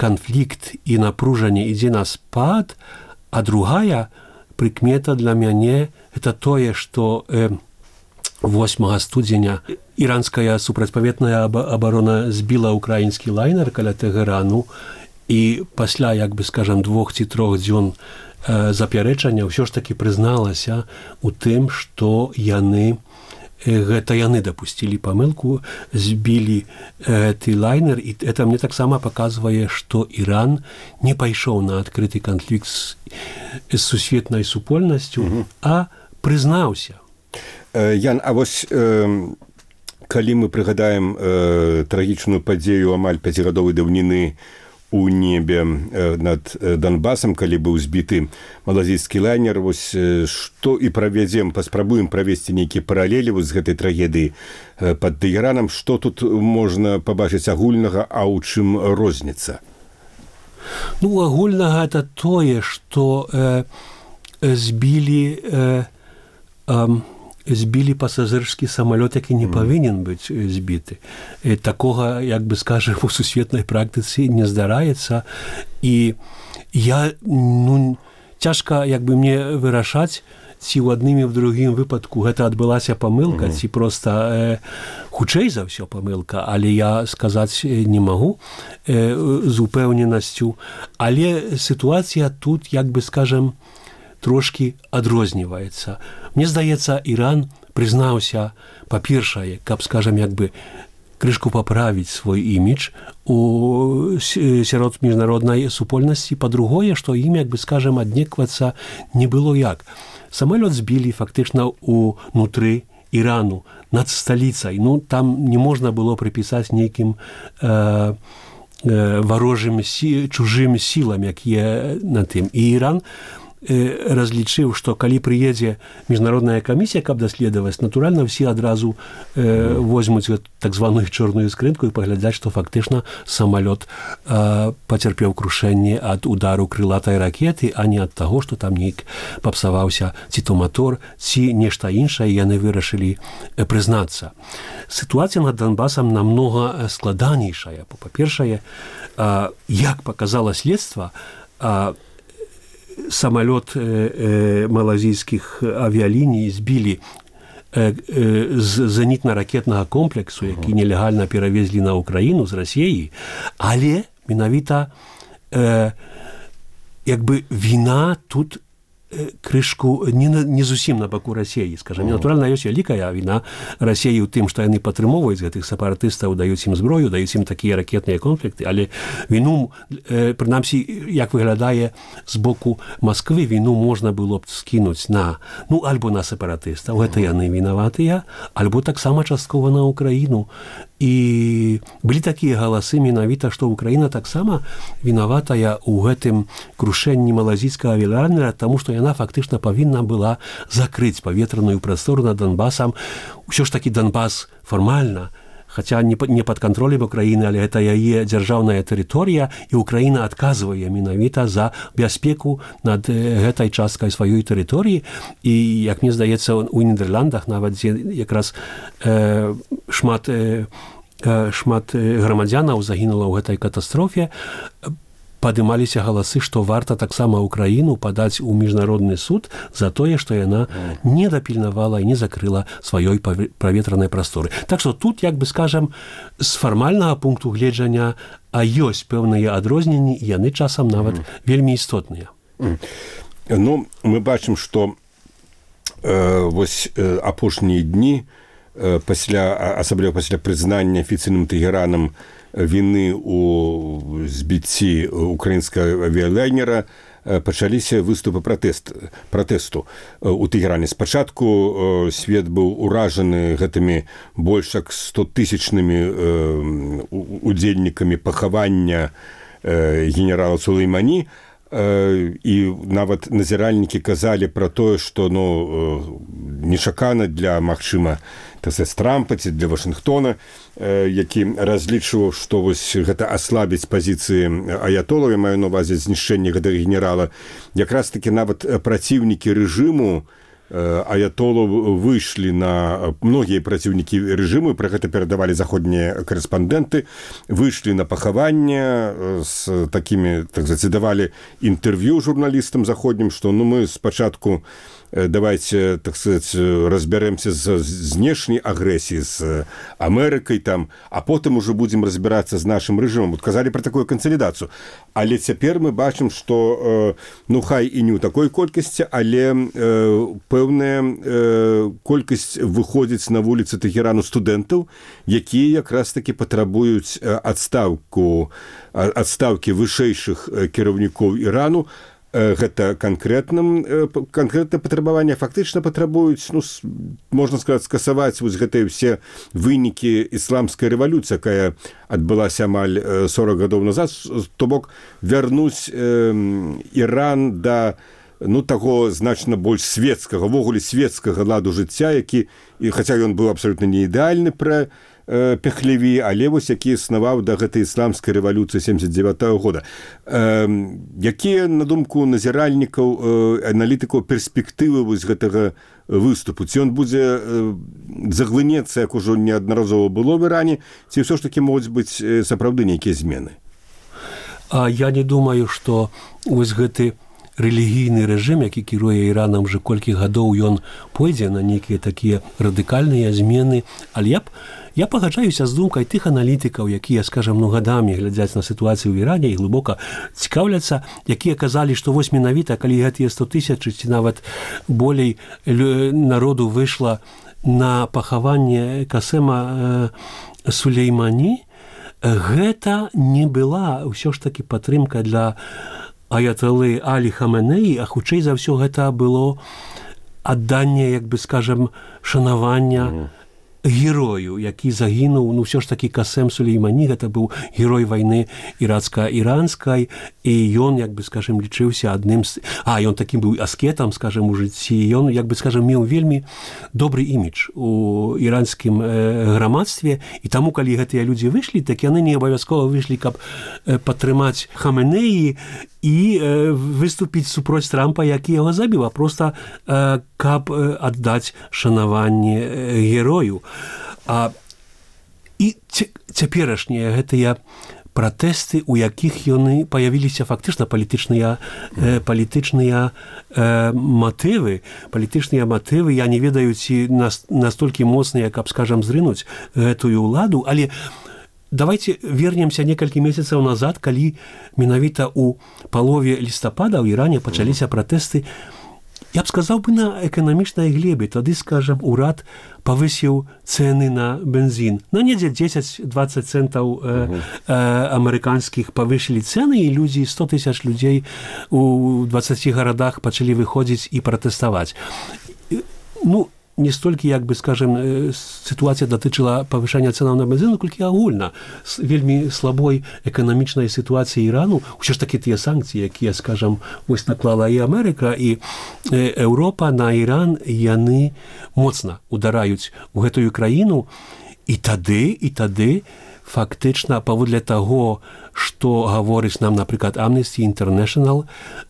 канфлікт і напружанне ідзе на спад, а другая прыкмета для мяне это тое, што восьмага студзеня іранская супрацьпаветная абарона збіла украінскі лайнер каля Тэгэрану, і пасля, як бы скажам, двух ці трох дзён запярэчання ўсё ж такі прызналася у тым, што яны гэта яны дапусцілі памылку, збілі гэты лайнер, і это мне таксама паказвае, што Іран не пайшоў на адкрыты канфлікт з, з сусветнай супольнасцю, угу. а прызнаўся. Ян, а вось э, калі мы прыгадаем э, трагічную падзею амаль пяцігадовай даўніны у небе над Донбасам, калі быў збіты малазійскі лайнер, вось што і правядзем, паспрабуем правесці нейкія паралелі з гэтай трагедыі пад Тэгэранам, што тут можна пабачыць агульнага, а ў чым розніца? Ну, агульнага это тое, што э, збілі э, э, збілі пасажырскі самалёт, які не павінен быць збіты. І такога, як бы скажем, у сусветнай практыцы не здараецца. І я, ну, цяжка, як бы мне вырашаць, ці ў адным і ў другім выпадку гэта адбылася памылка, mm-hmm. ці проста э, хутчэй за ўсё памылка, але я сказаць не магу э, з упэўненасцю. Але сітуацыя тут, як бы скажем, трошкі адрозніваецца. Мне здаецца, Іран прызнаўся, па-першае, каб, скажам, як бы крышку паправіць свой імідж у сярод міжнароднай супольнасці, па-другое, што ім, як бы, скажам, аднеквацца не было як. Самалёт збілі фактычна ўнутры Ірану, над сталіцай. Ну, там не можна было прыпісаць нейкім э, э, варожым, сі, чужым сілам, якія на тым. І Іран разлічыў, што калі прыедзе міжнародная камісія, каб даследаваць, натуральна, всі адразу э, возьмуць так званую чорную скрынку і паглядзяць, што фактычна самалёт э, пацярпеў крушэнне ад удару крылатай ракеты, а не ад таго, што там нейк папсаваўся ці то мотор, ці нешта іншае, яны вырашылі э, прызнацца. Сітуацыя над Донбасам намнога складанейшая. Па-першае, э, як паказала следства, э, самолет э, э, малазійскіх авіаліній збілі э, э, з зенітна-ракетнага комплексу, які нелегальна перавезлі на Украіну з Расіі, але менавіта э, як бы віна тут крышку не, не зусім на баку Расіі, скажем. Натуральна, ёсць вялікая віна Расіі ў тым, што яны падтрымоўваюць гэтых сепаратыстаў, даюць ім зброю, даюць ім такія ракетныя конфлікты, але віну, э, прынамсі, як выглядае з боку Масквы, віну можна было б скінуць на, ну, альбо на сепаратыстаў, гэта яны вінаватыя, альбо таксама часткова на Украіну. І былі такія галасы менавіта, што Украіна таксама вінаватая ў гэтым крушэнні малазійскага авіалайнера, таму што яна фактычна павінна была закрыць паветраную прастору над Донбасам. Усё ж такі Донбас фармальна, хаця не пад кантролем Украіны, але гэта яе дзяржаўная тэрыторыя, і Украіна адказвае менавіта за бяспеку над гэтай часткай сваёй тэрыторыі. І, як мне здаецца, у Нідерландах нават, дзе якраз э, шмат, э, шмат грамадзянаў загінула ў гэтай катастрофе, падымаліся галасы, што варта таксама Украіну падаць у міжнародны суд за тое, што яна не дапільнавала і не закрыла сваёй праветранай прасторы. Так што тут, як бы скажам, з фармальнага пункту гледжання, а ёсць пэўныя адрозненні, і яны часам нават mm. вельмі істотныя. Mm. Ну, мы бачым, што э, вось э, апошнія дні, э, пасля, асабліва пасля прызнання афіцыйным Тэгэранам віны ў збіцці украінскага авіалайнера пачаліся выступы пратэст, пратэсту у Тэгеране. Спачатку свет быў уражаны гэтымі больш як стотысячнымі удзельнікамі пахавання генерала Сулеймані, і нават назіральнікі казалі пра тое, што ну, нечакана для, магчыма, Трампа ці для Вашынгтона, які разлічваў, што вось гэта аслабіць пазіцыі аятолаў, я маю на ўвазе знішчэнне гэтага генерала. Якраз такі нават праціўнікі рэжыму аятолаў выйшлі на многія праціўнікі рэжыму, пра гэта перадавалі заходнія карэспандэнты, выйшлі на пахаванне з такімі, так сказать, давалі інтэрв'ю журналістам заходнім, што ну мы спачатку давайте, так сказать, разберемся з знешняй агрэсіі, з Амерыкай там, а потым уже будзем разбірацца з нашым рэжымам. Вот казалі пра такую кансалідацыю. Але цяпер мы бачым, што ну хай і не ў такой колькасці, але пэўная колькасць выходзіць на вуліцы Тэхерану студэнтаў, якія якраз такі патрабуюць адстаўку, адстаўкі вышэйшых кіраўнікоў Ірану. Гэта канкрэтным, канкрэтнае патрабаванне фактычна патрабуюць, ну, можна сказаць, скасаваць вось гэтыя ўсе вынікі ісламскай рэвалюцыі, якая адбылася амаль сорок гадоў назад, то бок вярнуць э, Іран да ну, таго значна больш светскага, ввогуле светскага ладу жыцця, які, і хаця ён быў абсалютна не ідэальны пра Пехлеві, але вось які існаваў да гэтай ісламскай рэвалюцыі семдзесят девятого года. Э, якія, на думку назіральнікаў, э, аналітыкаў, перспектывы вось гэтага выступу? Ці ён будзе э, заглынецца, як ужо неаднаразова было в Іране, ці ўсё ж такі могуць быць сапраўды нейкія змены? А я не думаю, што вось гэты рэлігійны рэжым, які кіруе Іранам уже колькі гадоў, ён пойдзе на нейкія такія радыкальныя змены, але я б Я пагаджаюся з думкай тых аналітыкаў, якія, скажам, ну, гадамі глядзяць на сітуацыю ў Іране і глыбока цікаўляцца, якія казалі, што вось менавіта, калі гэтыя сто тысяч ці нават болей народу выйшла на пахаванне Касема э, Сулеймані, гэта не была ўсё ж такі падтрымка для аяталы Алі Хаменеі, а хутчэй за ўсё гэта было адданне, як бы, скажам, шанавання mm. герою, які загінуў, ну, ўсё ж такі Касем Сулеймані, гэта быў герой вайны ірацка-іранскай, і ён, як бы, скажем, лічыўся адным з... А, ён такім быў аскетам, скажем, у жыцці, ён, як бы, скажем, меў вельмі добры імідж у іранскім э, грамадстве, і таму, калі гэтыя людзі выйшлі, так яны не абавязкова выйшлі, каб э, падтрымаць Хаменеі і э, выступіць супроць Трампа, які яго забіў, а проста э, каб э, аддаць шанаванне э, герою. А, і цяперашнія гэтыя пратэсты, у якіх яны паявіліся фактычна палітычныя э, палітычныя э, матывы, палітычныя матывы, я не ведаю, ці нас, настолькі моцныя, каб, скажам, зрынуць гэтую ўладу, але давайте вернемся некалькі месяцаў назад, калі менавіта ў палове лістапада ў Іране пачаліся пратэсты, я б сказаў бы, на эканамічнай глебе. Тады, скажам, урад павысіў цэны на бензін. На недзе дзесяць-дваццаць цэнтаў э, э, амерыканскіх павышылі цэны, і людзі, сто тысяч людзей у дваццаці гарадах пачалі выходзіць і пратэставаць. Ну, не столькі, як бы, скажем, сітуацыя датычыла павышання цэнаў на бензін, колькі агульна з вельмі слабой эканамічнай сітуацыі Ірану, усё ж такі тыя санкцыі, якія, скажам, вось наклала і Амерыка, і Еўропа на Іран, яны моцна удараюць у гэтую краіну, і тады, і тады фактычна, паводле таго, што гаворыць нам, напрыклад, Amnesty International,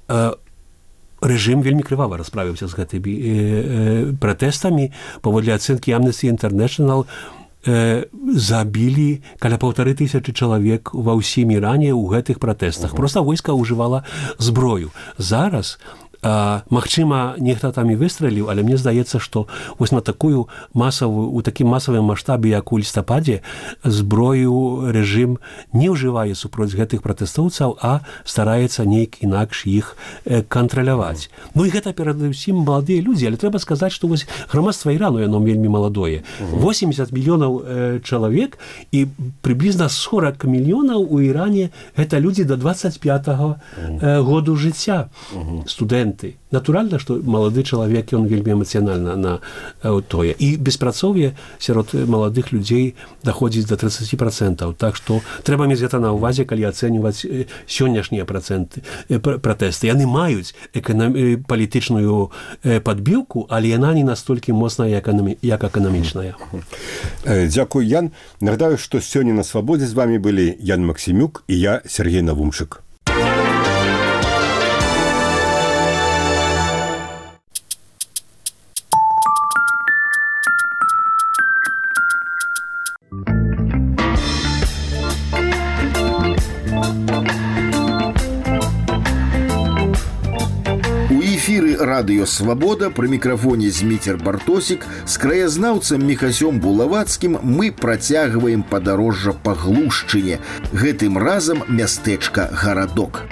рэжым вельмі крывава расправіўся з гэтымі э, э, пратэстамі. Паводле ацэнкі Amnesty International э, забілі каля паўтары тысячы чалавек ва ўсім Іране ў гэтых пратэстах. Проста войска ўжывала зброю. Зараз А, магчыма, нехта там і выстрэліў, але мне здаецца, што вось на такую масавую, у такім масавым маштабе, як у лістападзе, зброю рэжым не ўжывае супроць гэтых пратэстоўцаў, а стараецца нейк інакш іх э, кантраляваць. Ну і гэта перадусім маладыя людзі, але трэба сказаць, што вось грамадства Ірану, яно вельмі маладое. восемьдесят мільёнаў э, чалавек, і прыблізна сорок мільёнаў у Іране гэта людзі да двадцать пятого э, году жыцця, студэнты. Натуральна, што малады чалавек, ён вельмі эмацыянальна на э, тое. І беспрацоўе сярод маладых людзей даходзіць да тридцать процентов. Так што трэба мець гэта на ўвазе, калі ацэньваць э, сённяшнія працэнты, э, пратэсты. Яны маюць эканам... э, палітычную э, падбіўку, але яна не настолькі моцная, як, эканами... як эканамічная. Дзякуй, Ян. Нагадаю, што сёння на Свабодзе з вами былі Ян Максімюк і я, Сергей Навумчык. эфіры радыё Свабода, пры мікрафоне Зміцер Бартосік, з краязнаўцам Міхасём Булавацкім мы працягваем падарожжа па Глушчыне, гэтым разам мястэчка Гарадок.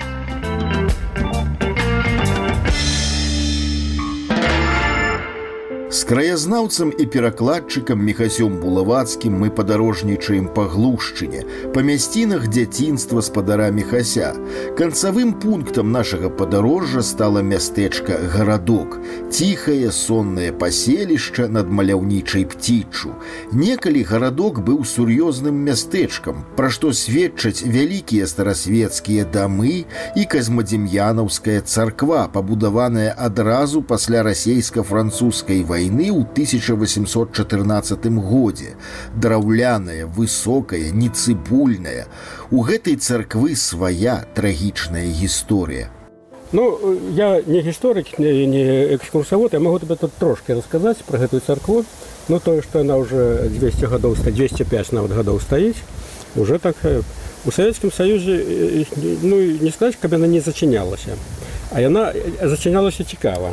З краязнаўцам і перакладчыкам Міхасём Булавацкім мы падарожнічаем па Глушчыне, па мясцінах дзяцінства спадара Міхася. Канцавым пунктам нашага падарожжа стала мястэчка Гарадок, ціхае соннае паселішча над маляўнічай Пціччу. Некалі Гарадок быў сур'ёзным мястэчкам, пра што сведчаць вялікія старасвецкія дамы і казмадзем'янаўская царква, пабудаваная адразу пасля расейска-французскай вайны ў тысяча восемьсот чатырнаццатым годзе. Драўляная, высокая, нецыбульная. У гэтай царквы свая трагічная гісторыя. Ну, я не гісторык, не, не экскурсавод, я могу тебе тут трошки расказаць пра гэтую царкву. Ну, тое, што яна ўжо двести гадоў, двести пять нават гадоў стаіць, уже так у Савецкім Саюзе, ну, не сказаць, каб яна не зачынялася, а яна зачынялася цікава.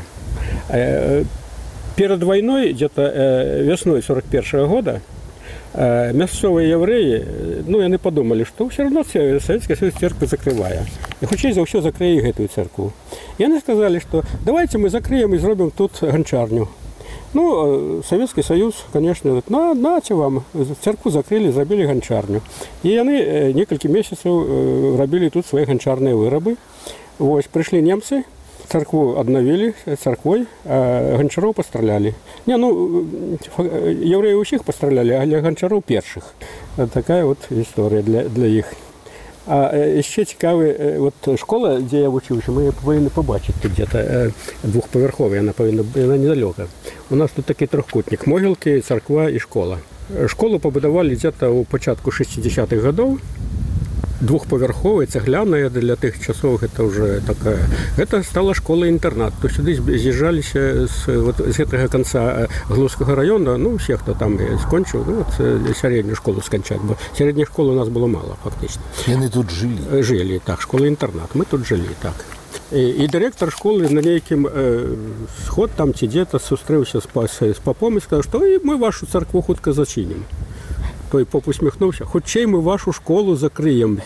Перед войной, где-то э, весной сорок первого года, э, мясцовые евреи, ну, они подумали, что все равно Советский Союз церковь закрывая. И хутчэй за ўсё закрые эту церковь. И они сказали, что давайте мы закроем и сделаем тут гончарню. Ну, Советский Союз, конечно, говорит, на, нате вам, церковь закрыли, забили гончарню. И они э, несколько месяцев э, робили тут свои гончарные вырабы. Вот, пришли немцы, церкву обновили церквой, а гончаров постреляли. Не, ну, евреи усіх постреляли, а для гончаров перших. Вот такая вот история для, для их. А еще цікавая, вот школа, где я учился, мы повинны побачить тут где-то двухповерховая, она повинна, она недалеко. У нас тут такой трехкутник, могилки, церква и школа. Школу побудовали где-то у початку шестидесятых годов. Двухповерховая, цегляная для тых часов, это уже такая. Это стала школа-интернат. То сюда з'їжджалися с, вот, с этого конца Глузского района, ну, все, кто там скончил, ну, вот, среднюю школу скончать. Бо средней школы у нас было мало, фактично. И они тут жили? Жили, так, школа-интернат. Мы тут жили, так. И, и директор школы на неким э, сход там ці где-то зустрівся з, з попом і сказав, що ми вашу церкву хутко зачинимо. Той поп усміхнувся, хочей ми вашу школу закриємо.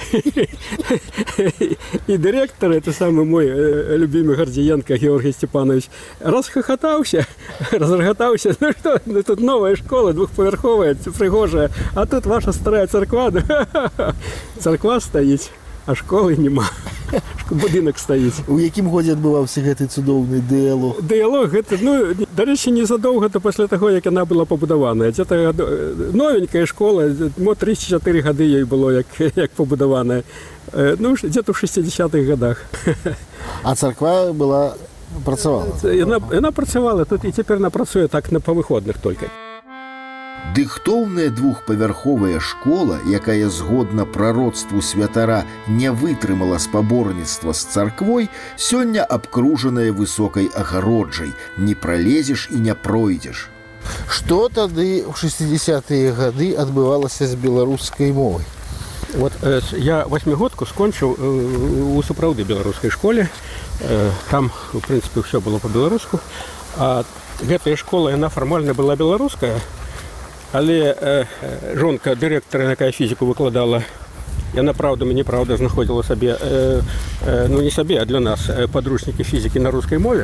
І директор, це саме мой любимий Гордієнко Георгій Степанович, розхохотався, розроготався, ну що, ну, тут нова школа, двохповерхова, пригожа, а тут ваша стара церква, церква стоїть, а школи нема. Будинок стоїть. У якім годі відбувався гэты цудоўны дыялог? Дыялог, гэта, ну, до речі, незадовго то після того, як вона була побудована. Це новенька школа, мо три-чотири годи їй було, як, як побудована. Ну, где-то в шестидесятых годах. А церква була, працювала? Вона, вона працювала тут, і тепер вона працює так на повиходних тільки. Дыхтоўная двухпавярховая школа, якая згодна прароцтву святара не вытрымала спаборніцтва з царквой, сёння абкружаная высокай агароджай. Не пролезеш і не пройдзеш. Што тады ў шестидесятые гады адбывалася з беларускай мовай? Вот э, я восьмигодку скончыў э, у сапраўды беларускай школе. Э, там, в прынцыпе, ўсё было па-беларуску. А гэтая школа, яна фармальна была беларуская, але э, жонка дырэктара, якая фізіку выкладала, яна праўдамі неправда знаходзіла сабе, э, э, ну не сабе, а для нас э, падручнікі фізікі на рускай мове.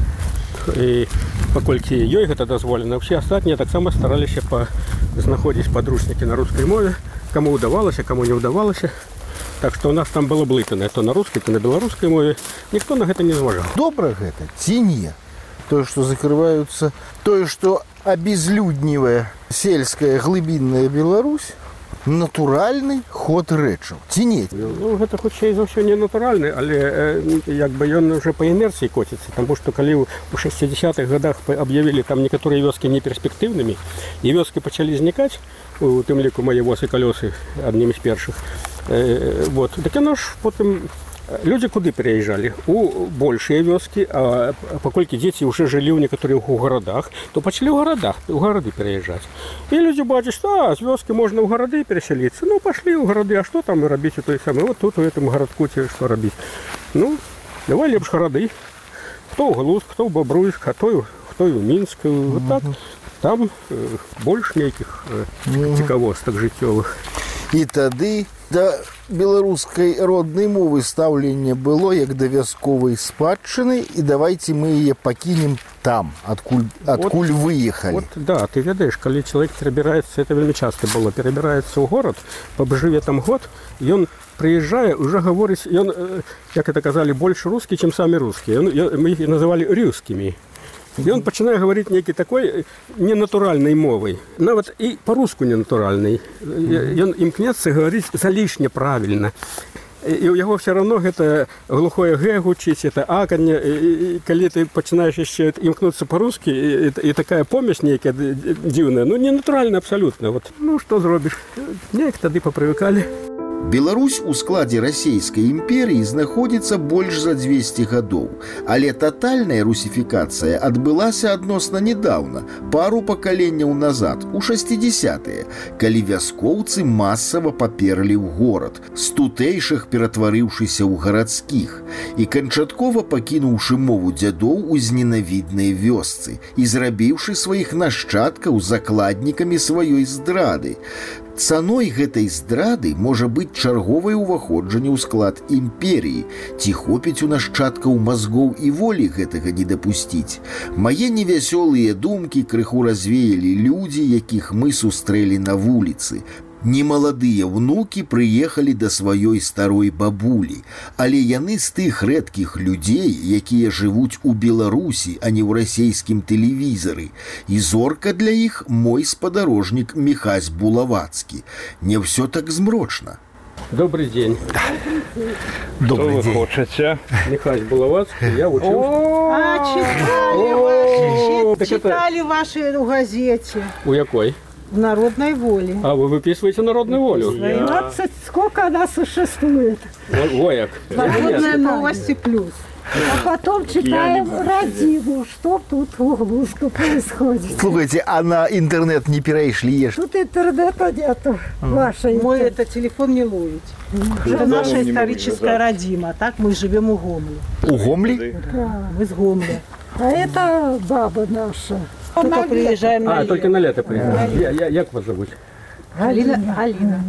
І паколькі ёй гэта дазволена, ўсе астатнія таксама стараліся па, знаходзіць падручнікі на рускай мове, каму ўдавалася, каму не ўдавалася. Так што у нас там было блытанае то на рускай, то на беларускай мове. Ніхто на гэта не зважаў. Добра гэта ці не? Тое, што закрываюцца, тое, што обезлюднівая сельская глыбінная Беларусь, натуральны ход рэчаў. Ці не? Ну, гэта хутчэй за ўсё не натуральны, але э, як бы ён уже па інерцыі коціцца, таму што калі ў шестидесятых годах аб'явілі там некаторыя вёскі неперспектыўнымі, і вёскі пачалі знікаць, у тым ліку мае воз і калёсы аднымі з першых, э, вот, так яно ж потым люди куды переезжали? У большие вёски, а паколькі дзеці уже жили у некоторых у городах, то пачали у городах, у городы переезжать. И люди бачат, что а, с вёски можно в городы переселиться. Ну, пошли в городы, а что там робить у той самой? Вот тут, у этом городку, что робить? Ну, давай лепш городы. Кто в Глузк, кто в Бобруйск, а кто, кто и в Минск. Вот так. Там э, больше неких э, цікавосток жыццёвых. І тады да беларускай роднай мовы стаўленне было як да вясковай спадчыны, і давайте мы яе пакінем там, адкуль, адкуль вот, выехалі. Вот, да, ты ведаеш, калі чалавек перабіраецца, это вельмі часта было, перабіраецца ў горад, пабжыве там год, ён прыязджае, уже гаворыць, ён, як это казалі, больш рускі, чым самі рускія. Мы іх называлі рюскімі. И он начинает говорить некий такой ненатуральной мовой, нават и по-русски ненатуральной. И он имкнется говорить залишне правильно. И у него все равно это глухое г гучить, это аканье. И когда ты начинаешь еще имкнуться по-русски, и, и такая помесь некая дивная, ну не натуральная абсолютно. Вот. Ну что зробишь? Неяк тады попривыкали. Беларусь у складзе расійскай імперыі знаходзіцца больш за дзвесце гадоў, але татальная русіфікацыя адбылася адносна нядаўна, пару пакаленняў назад, у шэсцідзесятыя, калі вяскоўцы масава паперлі ў горад, з тутэйшых ператварыўшыся ў гарадскіх, і канчаткова пакінуўшы мову дзядоў у зненавіднай вёсцы і зрабіўшы сваіх нашчадкаў закладнікамі сваёй здрады. Цаной гэтай здрады можа быць чарговае ўваходжанне ў склад імперіі, ці хопіць у нашчадкаў мазгоў і волі гэтага не дапусціць. Мае невясёлыя думкі крыху развеялі людзі, якіх мы сустрэлі на вуліцы. Немаладыя внукі прыехалі да сваёй старой бабулі, але яны з тых рэдкіх людзей, якія жывуць у Беларусі, а не ў расійскім тэлевізары. І зорка для іх мой спадарожнік Міхась Булавацкі. Не ўсё так змрочна. Добрый день. Добрый день. Что вы хотите? Михась Булавацкий, я учусь. А, читали ваши, читали ваши в газете. У якой? В «Народной воле». А вы выписываете «Народную волю»? двенадцать, сколько она существует? Вояк. «Народные новости плюс». А потом читаем «Родину», что тут в Углуску происходит. Слушайте, а на интернет не перешли? Тут интернета нету. Вашей. Мой это телефон не ловит. Это наша историческая родина. Так мы живем у Гомли. У Гомли? Да, мы с Гомли. А это баба наша. Только приезжаем на А, лето. только на лето приезжаем. Я, я, як вас зовут? Галина. Галина.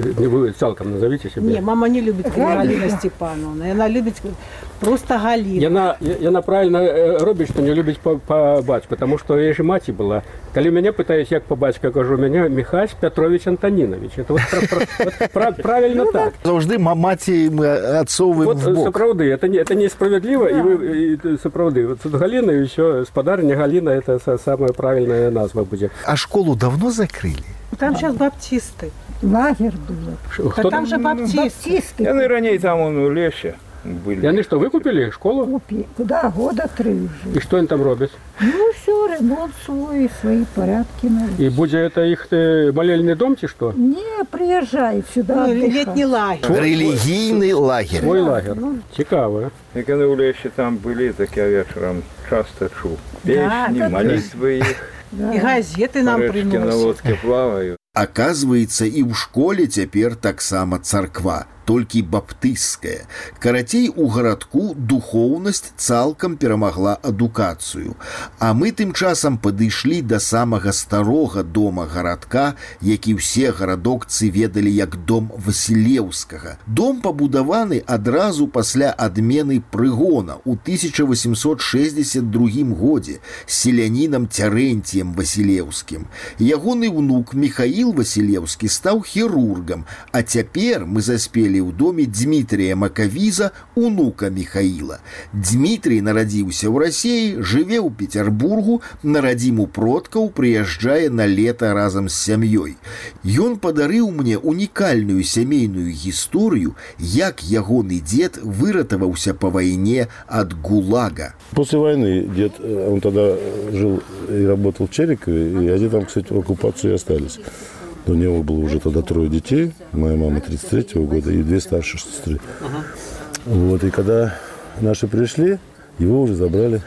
Вы цалком назовите себя. Не, мама не любит Галина Степановна. Она любит просто Галина. Яна, яна правильно робит, что не любит по, по батьку, потому что я же мать была. Когда меня пытаюсь, як по батьку, кажу, меня Михась Петрович Антонинович. Это вот, про, про, вот про, правильно ну, так. Завжди маті отцовым вот, в бок. Соправды, это, не, это несправедливо, да. И вы и, соправды. Вот тут Галина и еще спадарня Галина, это самая правильная назва будет. А школу давно закрыли? Там сейчас баптисты. Лагерь был. Кто там же баптисты. Я, наверное, там он в лесе были. И они что, выкупили школу? Купили. Куда? Года три уже. И что они там робят? Ну все, ремонт свой, свои порядки. Наверное. И будет это их молельный дом, чи что? Не, приезжай сюда. Ну, летний лагерь. Религийный лагерь. Свой лагерь. Ну, цікаво. И когда в лесе там были, так я вечером часто чу. Песни, да, молитвы их. Да. И газеты нам приносят. На лодке плавают. Аказваецца, і ў школе цяпер таксама царква, толькі баптысцкая. Карацей, у гарадку духоўнасць цалкам перамагла адукацыю. А мы тым часам падышлі да самага старога дома гарадка, які ўсе гарадокцы ведалі як дом Васілеўскага. Дом пабудаваны адразу пасля адмены прыгона ў тысяча восемьсот шестьдесят другім годзе селянінам Цярэнціем Васілеўскім. Ягоны внук Михаил Васілеўскі стаў хірургам, а цяпер мы заспелі ў доме Дмітрия Макавіза, унука Михаила. Дмітрий нарадзіўся ў Расіі, жыве ў Петербургу, на радзіму продкаў прыязджае на лета разам з сям'ёй. Ён падарыў мне унікальную сямейную гісторыю, як ягоны дед выратаваўся па вайне ад ГУЛАГа. После войны дед, он тогда жил и работал в Черикове, и они там, кстати, в оккупации остались. У него было уже тогда трое детей, моя мама тридцать третьего года и две старшие сестры. Ага. Вот, и когда наши пришли, его уже забрали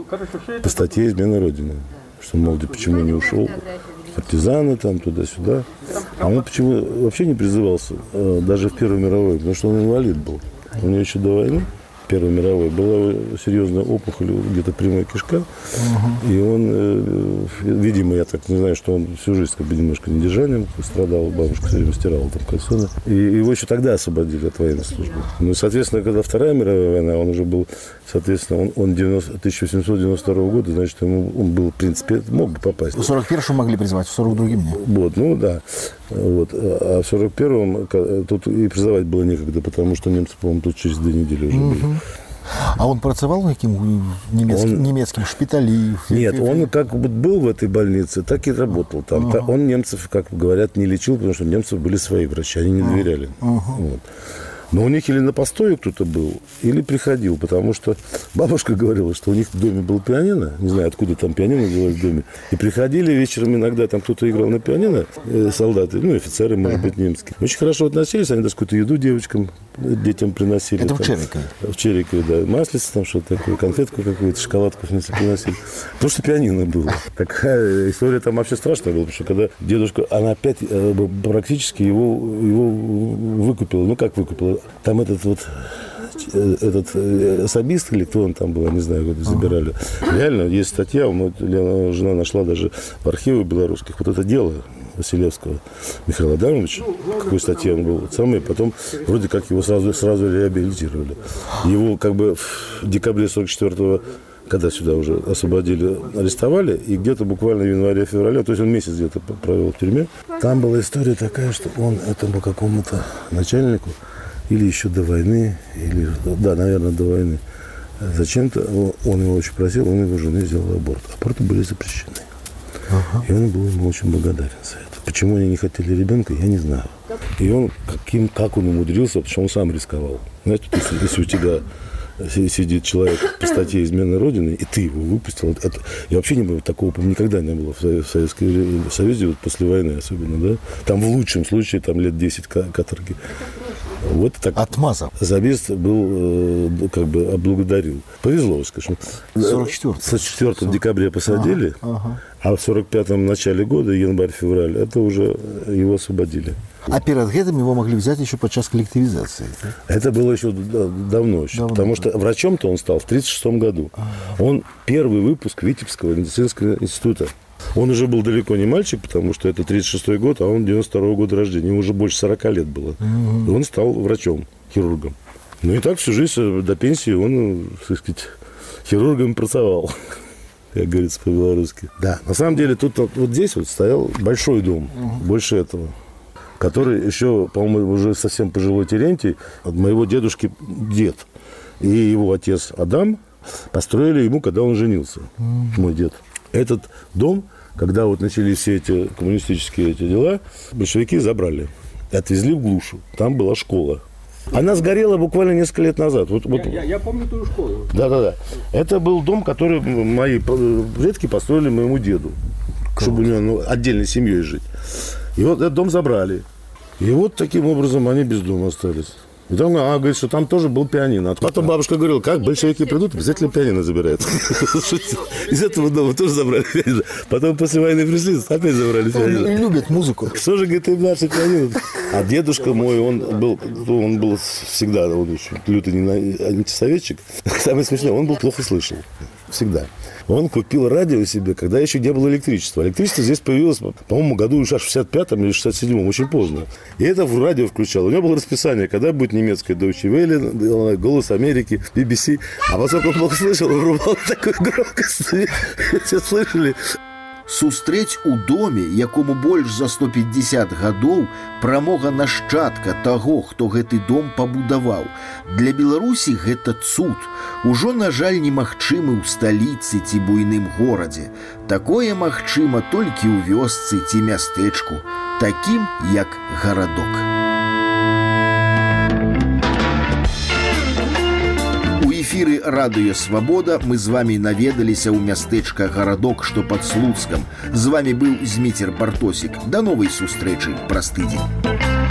по статье «Измена Родины». Что, мол, почему не ушел? Партизаны там, туда-сюда. А он почему вообще не призывался, даже в Первой мировой, потому что он инвалид был. У него еще до войны Первой мировой, была серьезная опухоль где-то прямой кишка, угу. И он, э, видимо, я так не знаю, что он всю жизнь как бы немножко недержанием страдал, бабушка все время стирала там кальсоны, и его еще тогда освободили от военной службы. Ну, и, соответственно, когда Вторая мировая война, он уже был, соответственно, он, он тысяча восемьсот девяносто второго года, значит, ему, он был, в принципе, мог бы попасть. В сорок первом могли призвать, в сорок другом нет. Вот, ну да. Вот. А в сорок первом тут и призывать было некогда, потому что немцы, по-моему, тут через две недели уже были. Угу. А он працевал в каким немецким, он... немецким шпитале? Нет, он как бы был в этой больнице, так и работал там. Uh-huh. Он немцев, как говорят, не лечил, потому что немцев были свои врачи, они не доверяли. Uh-huh. Вот. Но у них или на постое кто-то был, или приходил, потому что бабушка говорила, что у них в доме был пианино, не знаю, откуда там пианино взялось в доме, и приходили вечером иногда, там кто-то играл на пианино, э, солдаты, ну, офицеры, может быть, немецкие. Очень хорошо относились, они даже какую-то еду девочкам, детям приносили. Это там, в Черникове? В Черникове, да. Маслица там что-то такое, конфетку какую-то, шоколадку приносили. Потому что пианино было. Такая история там вообще страшная была, потому что когда дедушка, она опять э, практически его, его выкупила. Ну, как выкупила? Там этот вот этот особист или кто он там был, я не знаю, куда забирали. Реально, есть статья, вот, жена нашла даже в архивах белорусских, вот это дело Василевского Михаила Адамовича, какой статье он был, самый, потом вроде как его сразу, сразу реабилитировали. Его как бы в декабре сорок четвёртого, когда сюда уже освободили, арестовали, и где-то буквально в январе-феврале, то есть он месяц где-то провел в тюрьме, там была история такая, что он этому какому-то начальнику или еще до войны, или, да, наверное, до войны, зачем-то он его очень просил, он его жене сделал аборт. Аборты были запрещены. Ага. И он был ему очень благодарен за это. Почему они не хотели ребенка, я не знаю. И он, каким, как он умудрился, потому что он сам рисковал. Знаете, если, если у тебя сидит человек по статье «Измена Родины», и ты его выпустил, это, я вообще не было, такого никогда не было в, в, Советской, в Союзе, вот после войны особенно, да. Там в лучшем случае там лет десять каторги. Вот так. Отмазал. Забест был, э, как бы, облагодарил. Повезло, скажем. сорок четвёртого. сорок четвёртого декабря посадили, ага, ага. А в сорок пятом начале года, январь-февраль, это уже его освободили. А перед этим его могли взять еще подчас коллективизации? Это было еще давно, еще, давно потому что врачом-то он стал в тридцать шестом году. А-а-а. Он первый выпуск Витебского медицинского института. Он уже был далеко не мальчик, потому что это тридцать шестой год, а он девяносто второго года рождения. Ему уже больше сорока лет было. Угу. И он стал врачом, хирургом. Ну и так всю жизнь до пенсии он, так сказать, хирургом pracował. Как говорится по-белорусски. Да, на самом деле тут вот, вот здесь вот стоял большой дом, угу, больше этого, который еще, по-моему, уже совсем пожилой Терентий, от моего дедушки дед и его отец Адам построили ему, когда он женился, угу, мой дед. Этот дом, когда вот начались все эти коммунистические эти дела, большевики забрали и отвезли в глушу. Там была школа. Она сгорела буквально несколько лет назад. Вот, вот. Я, я, я помню ту школу. Да-да-да. Это был дом, который мои предки построили моему деду, как? Чтобы у него ну, отдельной семьей жить. И вот этот дом забрали. И вот таким образом они без дома остались. И там, она говорит, что там тоже был пианино. А потом бабушка говорила, как большевики придут, обязательно пианино забирают. Из этого дома тоже забрали пианино. Потом после войны пришли, опять забрали пианино. Любят музыку. Что же, говорит, им наше пианино? А дедушка мой, он был, он был всегда, он еще лютый антисоветчик. Самое смешное, он был плохо слышал. Всегда. Он купил радио себе, когда еще не было электричества. Электричество здесь появилось, по-моему, году в шестьдесят пятом или шестьдесят седьмом, очень поздно. И это в радио включал. У него было расписание, когда будет немецкая Deutsche Welle, Голос Америки, би би си. А поскольку он плохо слышал, он врубал такую громкость. Все слышали. Сустрэць у доме, якому больш за сто пятьдесят гадоў, прамога нашчадка таго, хто гэты дом пабудаваў. Для Беларусі гэта цуд. Ужо, на жаль, немагчымы ў сталіцы ці буйным горадзе. Такое магчыма толькі ў вёсцы ці мястэчку, такім як гарадок. Эфиры радыё Свабода мы з вами наведаліся ў мястэчка гарадок, што пад Слуцкам. З вами быў Зміцер Бартосік. Да новай сустрэчы праз тыдзень.